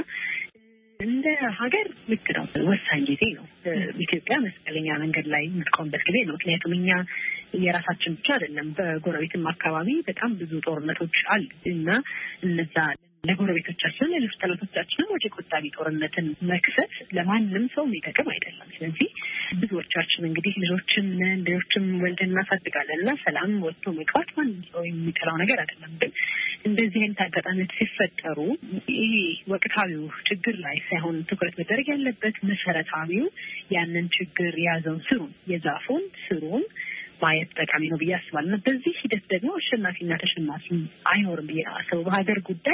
እንደ ሀገር ልክ ነው ወሳኝ ጊዜ ነው ኢትዮጵያ መስቀለኛ መንገድ ላይ የምትቆምበት ጊዜ ነው ምክንያቱም እኛ የራሳችን ብቻ አይደለም በጎረቤትም አካባቢ በጣም ብዙ ጦርነቶች አሉ እና እነዛ ለጎረቤቶቻችን ለሌሎች ጠላቶቻችን ወደ ቆጣቢ ጦርነትን መክፈት ለማንም ሰው የሚጠቅም አይደለም ስለዚህ ብዙዎቻችን እንግዲህ ልጆችን እንደዎችም ወልደን እናሳድጋለን እና ሰላም ወጥቶ መግባት ማንም ሰው የሚጠላው ነገር አይደለም ግን እንደዚህ አይነት አጋጣሚዎች ሲፈጠሩ ይሄ ወቅታዊው ችግር ላይ ሳይሆን ትኩረት መደረግ ያለበት መሰረታዊው ያንን ችግር የያዘውን ስሩን የዛፉን ስሩን ማየት ጠቃሚ ነው ብዬ አስባለሁ በዚህ ሂደት ደግሞ አሸናፊና ተሸናፊ አይኖርም ብዬ አስባለሁ በሀገር ጉዳይ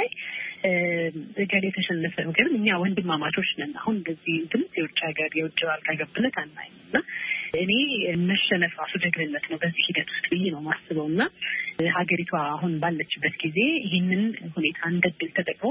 እገሌ ተሸነፈ ግን እኛ ወንድማማቾች ነን አሁን እንደዚህ እንትን የውጭ ሀገር የውጭ ባልጋ ገብነት አናይምና እኔ መሸነፍ ራሱ ደግነት ነው በዚህ ሂደት ውስጥ ብዬ ነው ማስበውና ሀገሪቷ አሁን ባለችበት ጊዜ ይህንን ሁኔታ እንደድል ተጠቅሞ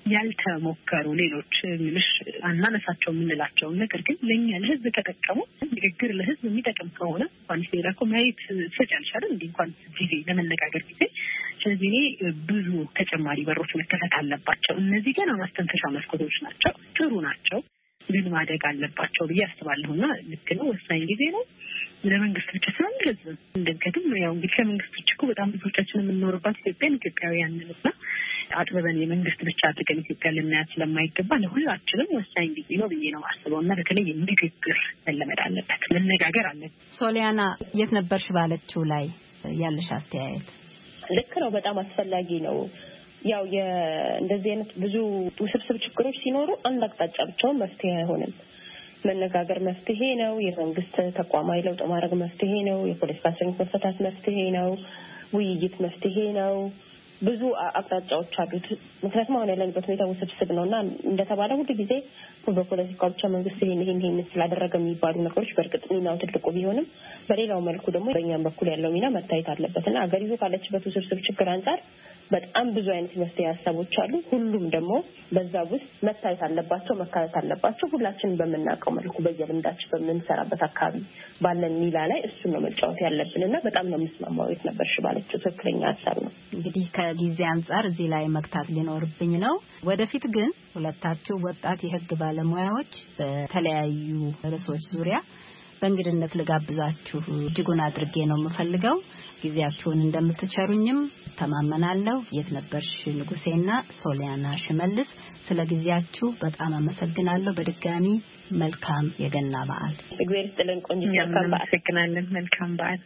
ያልተሞከሩ ሌሎች ምንሽ አናነሳቸው የምንላቸው ነገር ግን ለኛ ለህዝብ ተጠቀሙ ንግግር ለህዝብ የሚጠቅም ከሆነ እንኳን ሌላ እኮ ማየት ትችላለሽ አይደል እንዴ እንኳን ጊዜ ለመነጋገር ጊዜ ስለዚህ እኔ ብዙ ተጨማሪ በሮች መከፈት አለባቸው እነዚህ ገና ማስተንፈሻ መስኮቶች ናቸው ጥሩ ናቸው ግን ማደግ አለባቸው ብዬ አስባለሁና ልክ ነው ወሳኝ ጊዜ ነው ለመንግስት ብቻ ሳይሆን ለህዝብ እንደገድም ያው እንግዲህ ከመንግስት ብቻ እኮ በጣም ብዙዎቻችን የምንኖርባት ኢትዮጵያ ኢትዮጵያውያን ነንና አጥበበን የመንግስት ብቻ አድርገን ኢትዮጵያ ልናያት ስለማይገባ ለሁላችንም ወሳኝ ጊዜ ነው ብዬ ነው አስበውና በተለይ ንግግር መለመድ አለበት መነጋገር አለበት ሶሊያና የት ነበርሽ ባለችው ላይ ያለሽ አስተያየት ልክ ነው በጣም አስፈላጊ ነው ያው የእንደዚህ አይነት ብዙ ውስብስብ ችግሮች ሲኖሩ አንድ አቅጣጫ ብቻውን መፍትሄ አይሆንም መነጋገር መፍትሄ ነው የመንግስት ተቋማዊ ለውጥ ማድረግ መፍትሄ ነው የፖለቲካ እስረኞች መፈታት መፍትሄ ነው ውይይት መፍትሄ ነው ብዙ አቅጣጫዎች አሉት ምክንያቱም አሁን ያለንበት ሁኔታ ውስብስብ ነውና እንደተባለው ሁሉ ጊዜ በፖለቲካው ብቻ መንግስት ይሄን ይሄን ይሄን ስላደረገ የሚባሉ ነገሮች በእርግጥ ሚናው ትልቁ ቢሆንም በሌላው መልኩ ደግሞ በእኛም በኩል ያለው ሚና መታየት አለበትና አገሪቱ ካለችበት ውስብስብ ችግር አንፃር በጣም ብዙ አይነት መፍትሄ ሀሳቦች አሉ ሁሉም ደግሞ በዛ ውስጥ መታየት አለባቸው መካተት አለባቸው ሁላችንም በመናቀው መልኩ በየልምዳችን በመንሰራበት አካባቢ ባለን ሚላ ላይ እሱ ነው መጫወት ያለብንና በጣም ነው መስማማው የት ነበርሽ ባለችው ትክክለኛ ሀሳብ ነው እንግዲህ ከጊዜ አንፃር እዚህ ላይ መክታት ሊኖርብኝ ነው ወደፊት ግን ሁለታችሁ ወጣት የህግ ባለሙያዎች በተለያዩ ርዕሶች ዙሪያ በእንግድነት ልጋብዛችሁ እጅጉን አድርጌ ነው የምፈልገው ጊዜያችሁን እንደምትቸሩኝም ተማመናለሁ የት ነበርሽ ንጉሴና ሶሊያና ሽመልስ ስለ ጊዜያችሁ በጣም አመሰግናለሁ በድጋሚ መልካም የገና በዓል እግዚአብሔር ይስጥልን ቆንጆ መልካም በዓል አመሰግናለን መልካም በዓል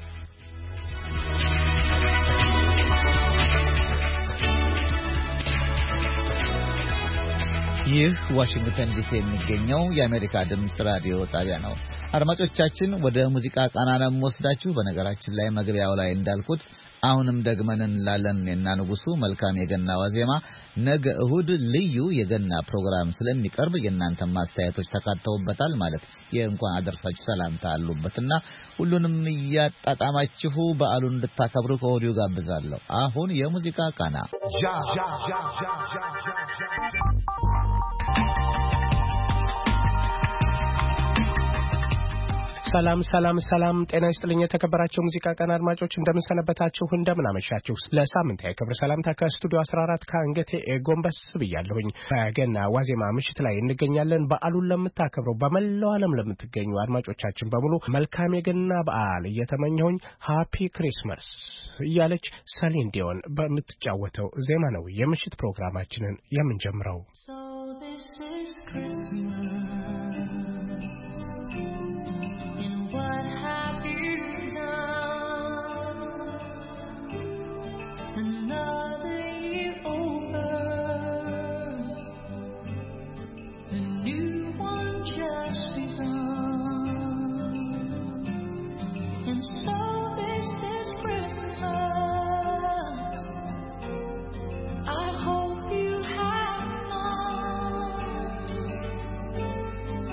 ይህ ዋሽንግተን ዲሲ የሚገኘው የአሜሪካ ድምጽ ራዲዮ ጣቢያ ነው አድማጮቻችን ወደ ሙዚቃ ቃና ነው ወስዳችሁ በነገራችን ላይ መግቢያው ላይ እንዳልኩት አሁንም ደግመን እንላለን እና ንጉሱ መልካም የገና ዋዜማ ነገ እሁድ ልዩ የገና ፕሮግራም ስለሚቀርብ የእናንተ ማስተያየቶች ተካተውበታል ማለት የእንኳን አደረሳችሁ ሰላምታ አሉበትና ሁሉንም ያጣጣማችሁ በዓሉን እንድታከብሩ ከወዲሁ ጋብዛለሁ አሁን የሙዚቃ ቃና ሰላም ሰላም ሰላም ጤና ይስጥልኝ የተከበራችሁ ሙዚቃ ቀን አድማጮች እንደምን ሰነበታችሁ እንደምን አመሻችሁ ለሳምንታዊ ክብር ሰላምታ ከስቱዲዮ አስራ አራት ከአንገቴ ጎንበስ ብያለሁኝ በገና ዋዜማ ምሽት ላይ እንገኛለን በዓሉን ለምታከብሩ በመላው ዓለም ለምትገኙ አድማጮቻችን በሙሉ መልካም የገና በዓል እየተመኘሁኝ ሃፒ ክሪስማስ እያለች ሰሊን ዲዮን በምትጫወተው ዜማ ነው የምሽት ፕሮግራማችንን የምንጀምረው So this is Christmas What have you done? Another year over, a new one just begun. And so this is Christmas. I hope you have fun.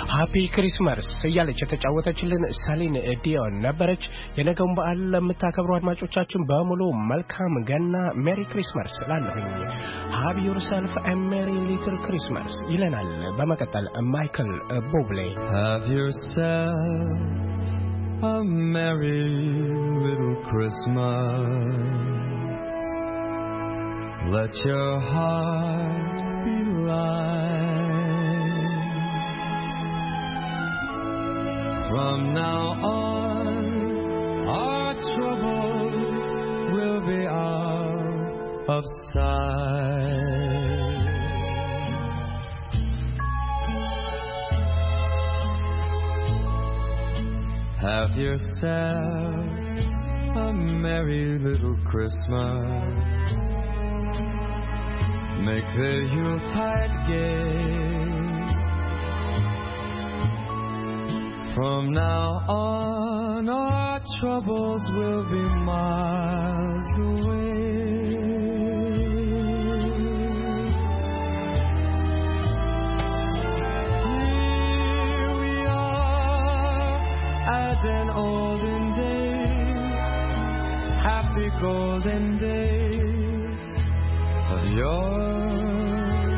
ሃፒ ክሪስማስ እያለች የተጫወተችልን ሳሊን ዲዮን ነበረች። የነገውን በዓል ለምታከብሩ አድማጮቻችን በሙሉ መልካም ገና ሜሪ ክሪስማስ እላለሁኝ። ሃቭ ዮርሰልፍ አ ሜሪ ሊትል ክሪስማስ ይለናል በመቀጠል ማይክል ቦብሌ። Have yourself a merry little Christmas. Let your heart be light. From now on, our troubles will be out of sight. Have yourself a merry little Christmas. Make the Yuletide gay. From now on, our troubles will be miles away. Here we are, as in olden days, happy golden days of yore.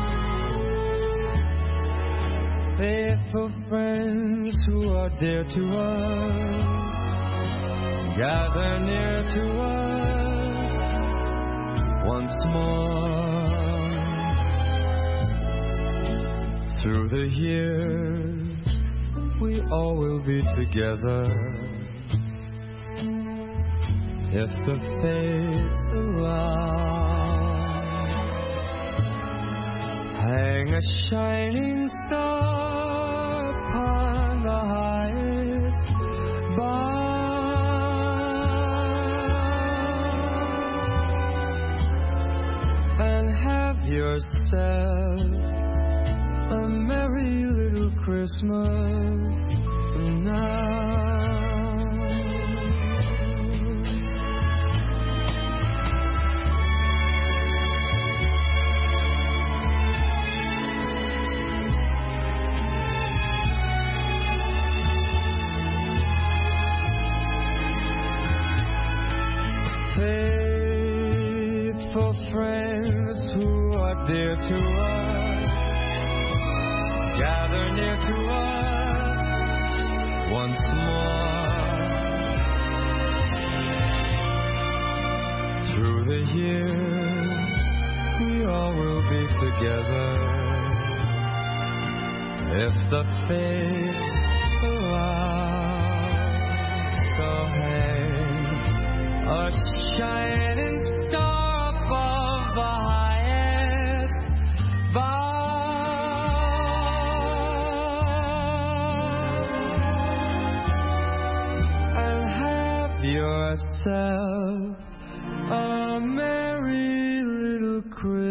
Faithful friends who are dear to us, gather near to us once more. Through the years, we all will be together, if the fates allow. Hang a shining star upon the highest bough, and have yourself a merry little Christmas now. Faithful friends who are dear to us, gather near to us once more. Through the years, we all will be together, if the fates allow. So hang a shining star above the highest bough, and have yourself a merry little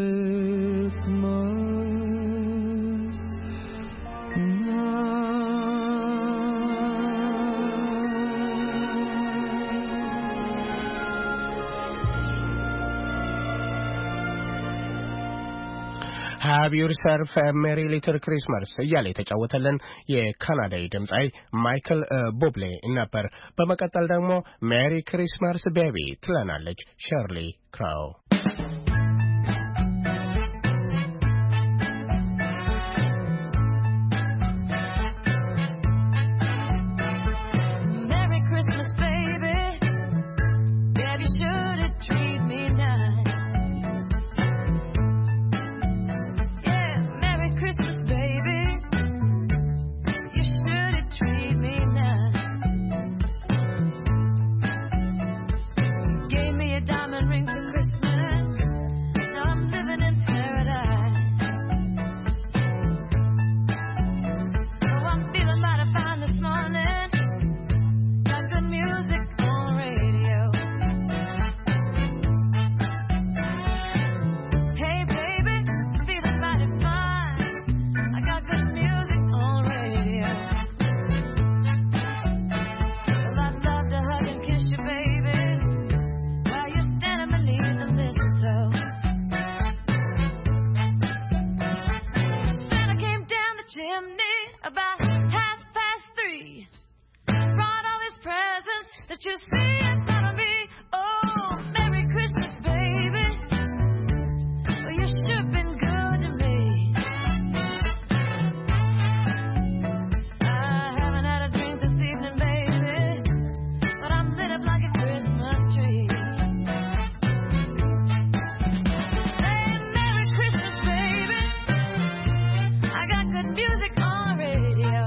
Christmas now. Have yourself a merry little Christmas እያለ የተጫወተልን የካናዳዊ ድምጻዊ ማይክል ቦብሌ ነበር። በመቀጠል ደግሞ ሜሪ ክሪስማስ ቤቢ ትለናለች ሸርሊ ክራው። Gave me a diamond ring for Christmas. about half past three. Brought all these presents that you see in front of me. Oh, Merry Christmas, baby. Well, you sure been good to me. I haven't had a drink this evening, baby, but I'm lit up like a Christmas tree. Say Merry Christmas, baby. I got good music on the radio.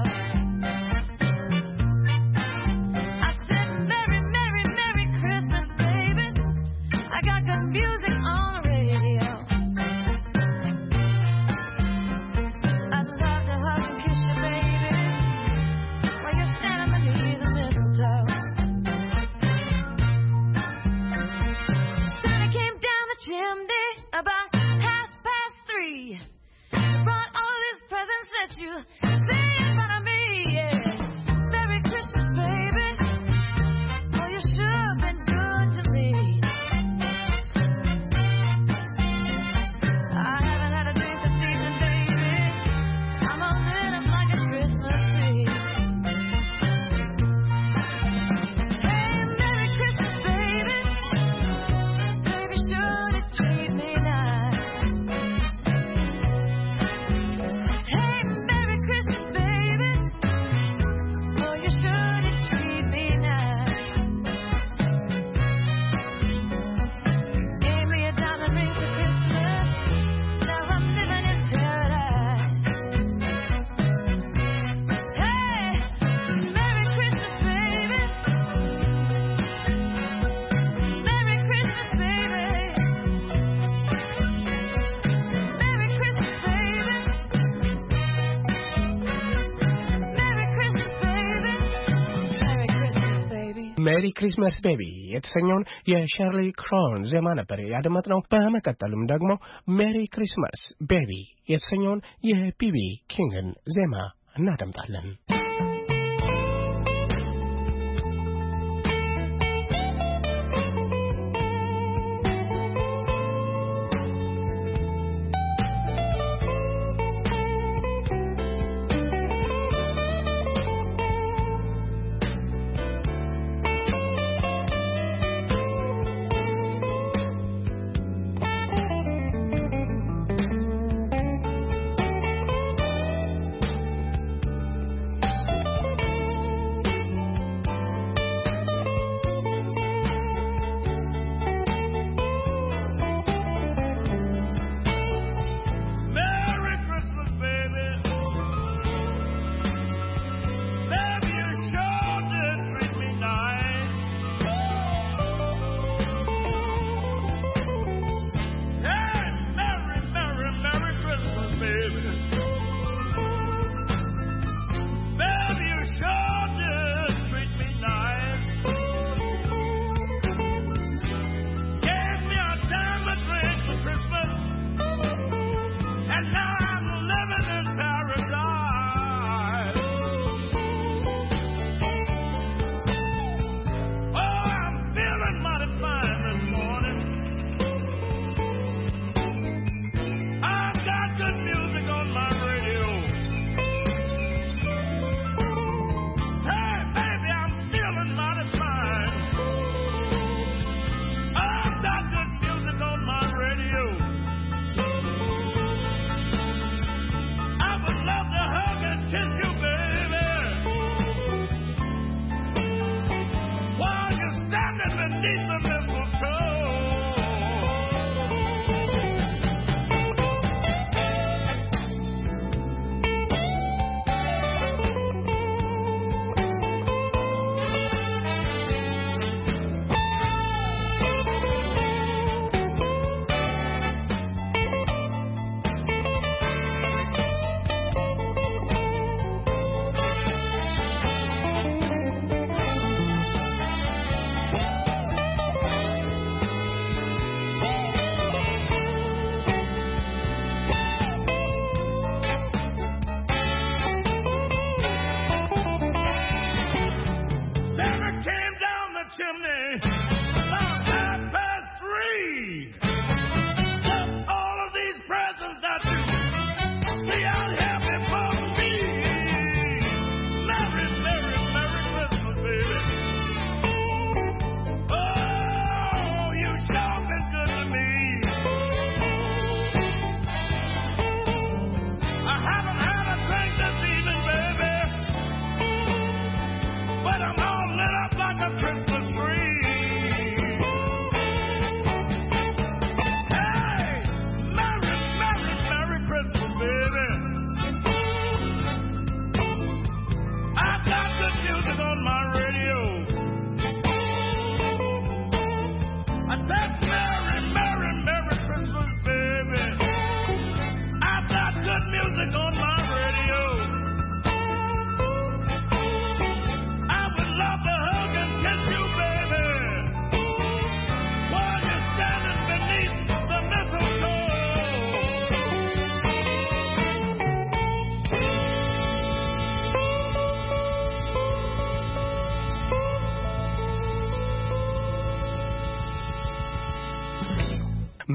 I said Merry, Merry, Merry Christmas, baby. I got good music on the radio. I'd love to hug and kiss you, baby, while you're standing beneath the mistletoe. Santa came down the chimney about half past three. Brought all these presents that you see in front of me. Yeah. Merry Christmas, baby. Oh, you sure been good to me. I haven't had a drink this evening, baby. I'm all lit up like a Christmas tree. Hey, Merry Christmas, baby. Baby, sure to treat me nice. Hey, Merry Christmas, baby. Oh, you sure to treat me nice. Gave me a diamond ring for Christmas. Now I'm living in paradise. Hey, Merry Christmas, baby. Merry Christmas, baby. Merry Christmas, baby. Merry Christmas, baby. Merry Christmas, baby. ሜሪ ክሪስማስ ቤቢ የተሰኘውን የሸርሊ ክሮን ዜማ ነበር ያደመጥነው። በመቀጠልም ደግሞ ሜሪ ክሪስማስ ቤቢ የተሰኘውን የቢቢ ኪንግን ዜማ እናደምጣለን። Merry Christmas, baby. Baby, you sure did treat me nice. Hey, Merry, Merry, Merry Christmas, baby. Baby, you sure did treat me nice. Gave me a diamond ring for Christmas. And now I'm living in paradise. Oh, I'm feeling mighty fine this morning. I've got good music on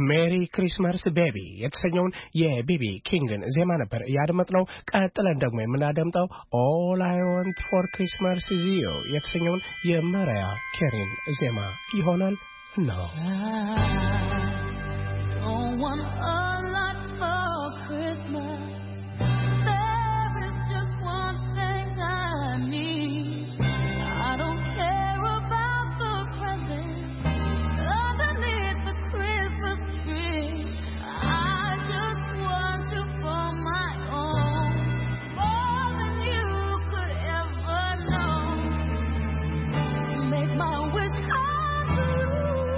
ሜሪ ክሪስማስ ቤቢ የተሰኘውን የቢቢ ኪንግን ዜማ ነበር ያደመጥነው። ቀጥለን ደግሞ የምናደምጠው All I Want for Christmas is You የተሰኘውን የማራያ ኬሪን ዜማ ይሆናል ነው። Don't want a lot for Christmas. There is just one thing I need. I don't care about the presents underneath the Christmas tree. I just want you for my own, more than you could ever know. Make my wish come true.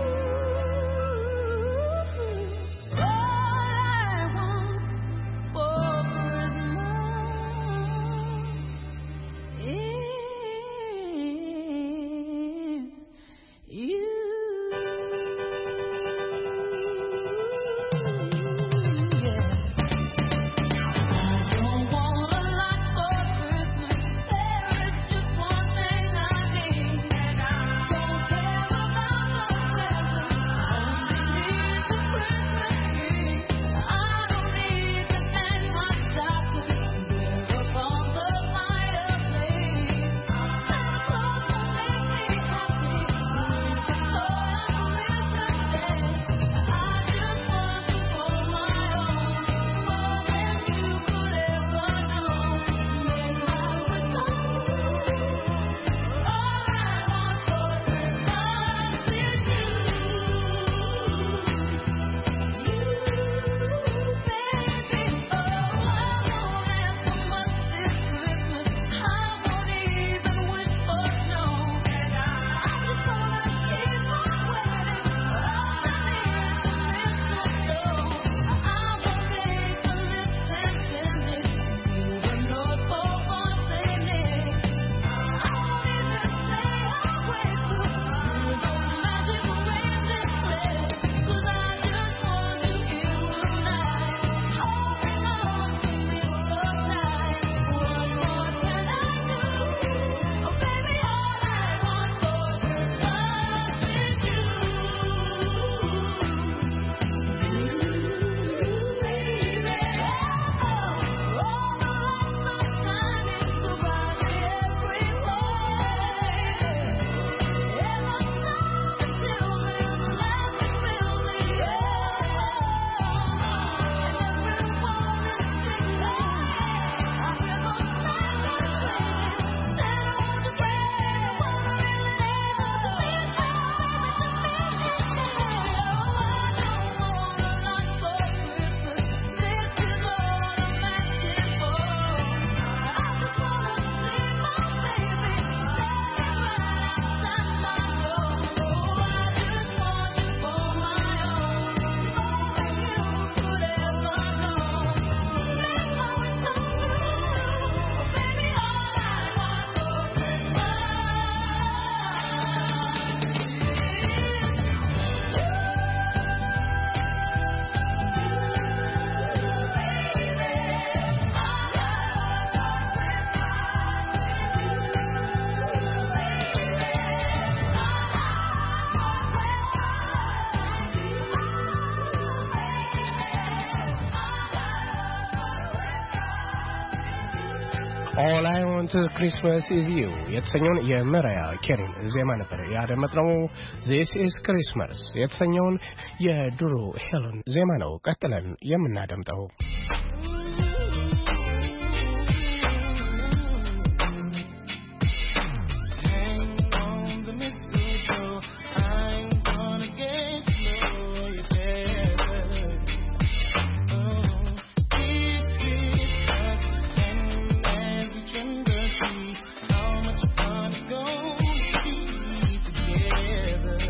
All I Want for Christmas is You የተሰኘውን የማራያ ኬሪን ዜማ ነበር ያደመጥነው። This is Christmas የተሰኘውን የድሩ ሄለን ዜማ ነው ቀጥለን የምናደምጠው።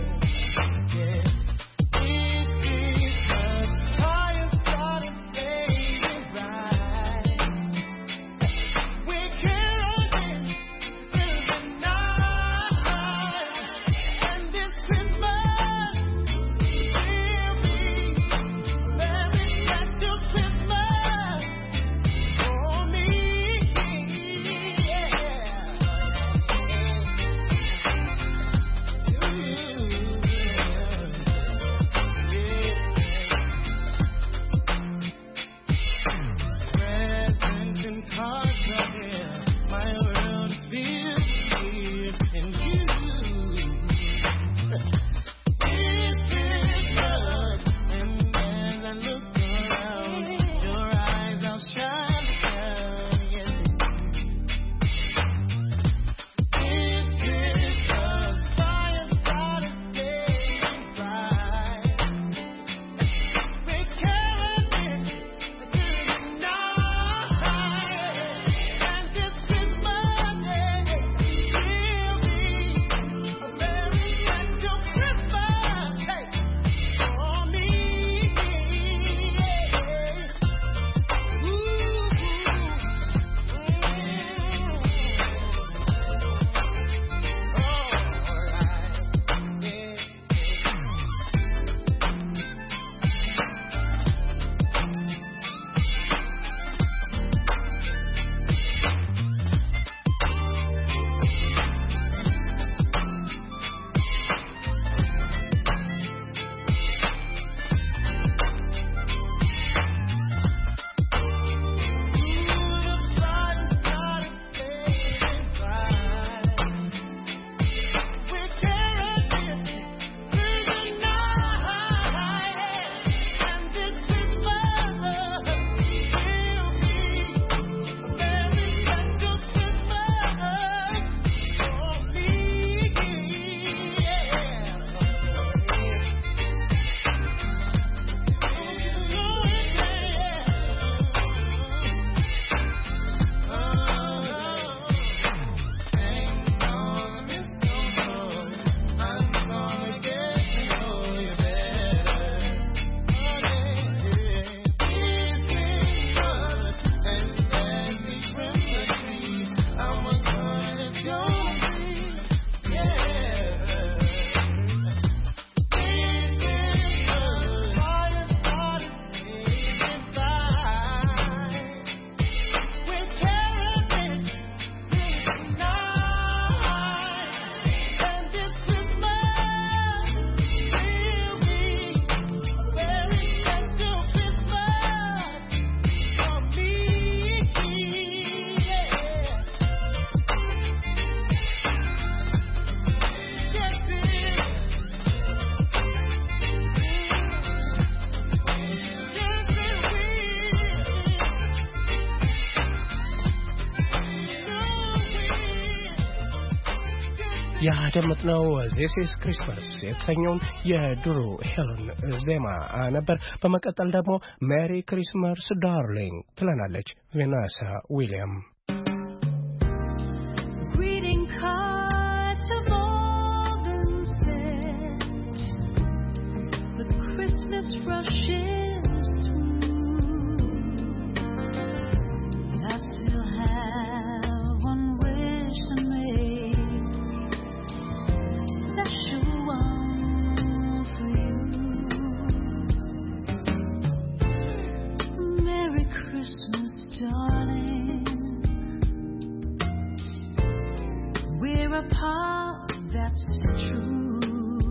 Hey ያደመጥነው This is Christmas የተሰኘውን የድሮ ሄለን ዜማ ነበር። በመቀጠል ደግሞ Merry Christmas Darling ትለናለች ቬናሳ ዊሊያም። Greeting cards have all been sent. The Christmas rush is through. I still have one wish to make, special one for you. Merry Christmas, darling. We're apart, that's true,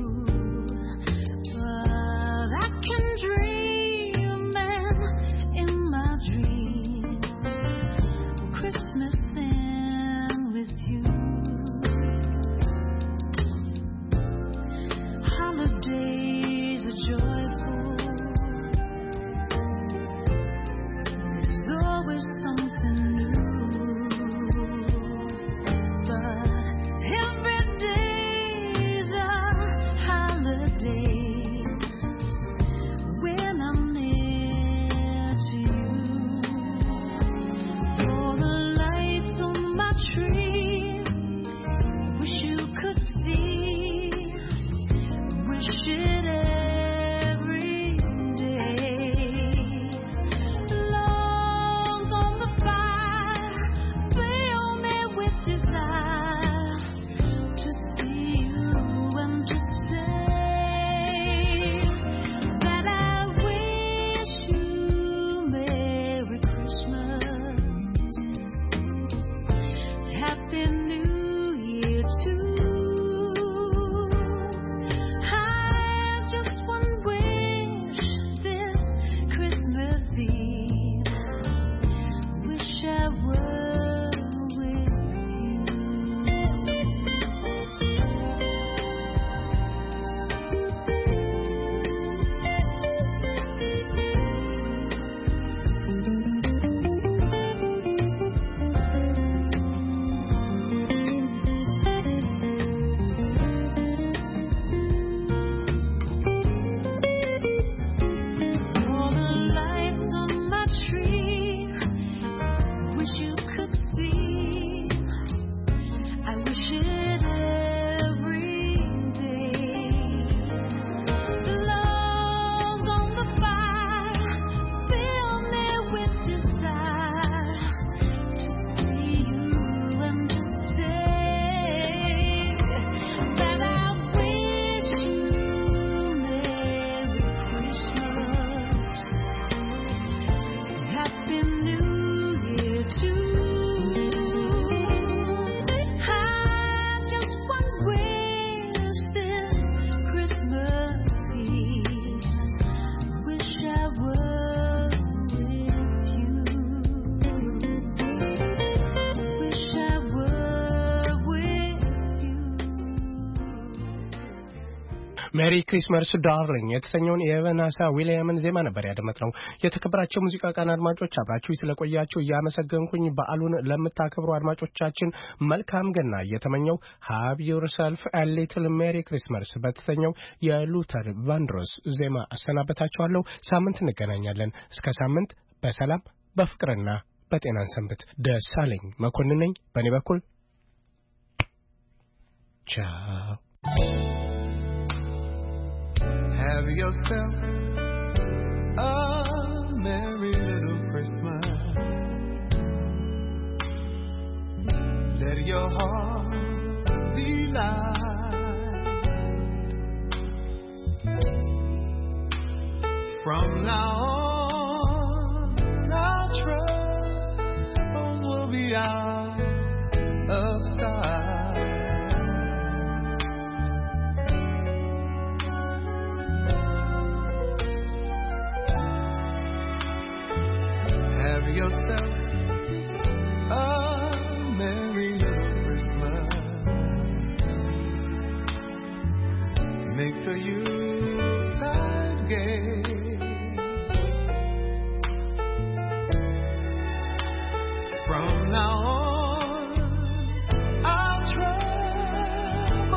but I can dream, and in my dreams, Christmas in with you. Holidays are joyful, there's always something new. Every day's a holiday when I'm near to you. For the lights on my tree, wish you could see, wish it every day. Love on the fire, fill me with desire to see you and to say that I wish you Merry Christmas, Happy New Year too. I just one wish this Christmas Eve, wish I were with you. All the lights on my tree, wish you could see, I wish it every day. Love on the fire, fill me with desire to see you and to say that I wish you Merry Christmas, Happy New Year too. I just one wish this Christmas Eve, wish I were with you, wish I were with you. ሜሪ ክሪስመስ ዳርሊንግ የተሰኘውን የቬናሳ ዊሊያምን ዜማ ነበር ያደመጥነው። የተከበራቸው ሙዚቃ ቃና አድማጮች አብራችሁ ስለቆያችሁ እያመሰገንኩኝ በዓሉን ለምታከብሩ አድማጮቻችን መልካም ገና እየተመኘው ሃቭ ዮርሰልፍ አ ሊትል ሜሪ ክሪስመስ በተሰኘው የሉተር ቫንድሮስ ዜማ አሰናበታችኋለሁ። ሳምንት እንገናኛለን። እስከ ሳምንት በሰላም በፍቅርና በጤናን ሰንብት። ደሳለኝ መኮንን ነኝ። በእኔ በኩል ቻው። Have yourself a merry little Christmas. Let your heart be light. From now on, our troubles will be out of sight. Have yourself a merry little Christmas. Make the Yuletide gay. From now on, our troubles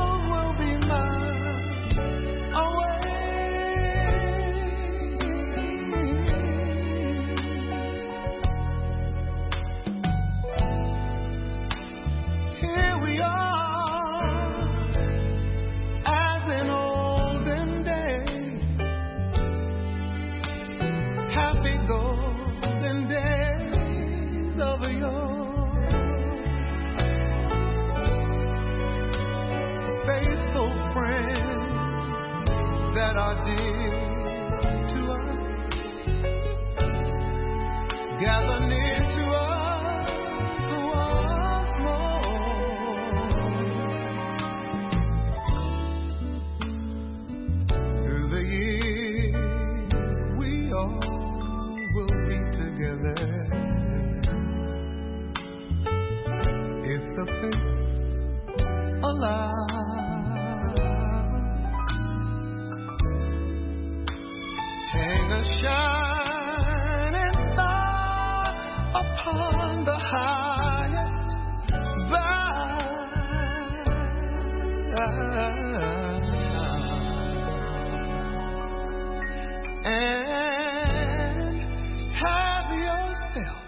golden days of yore. Faithful friends that are dear to us, gather near to us once more. Through the years we all will be together if the fates allow. Hang a shining star upon the highest bough, and have yourself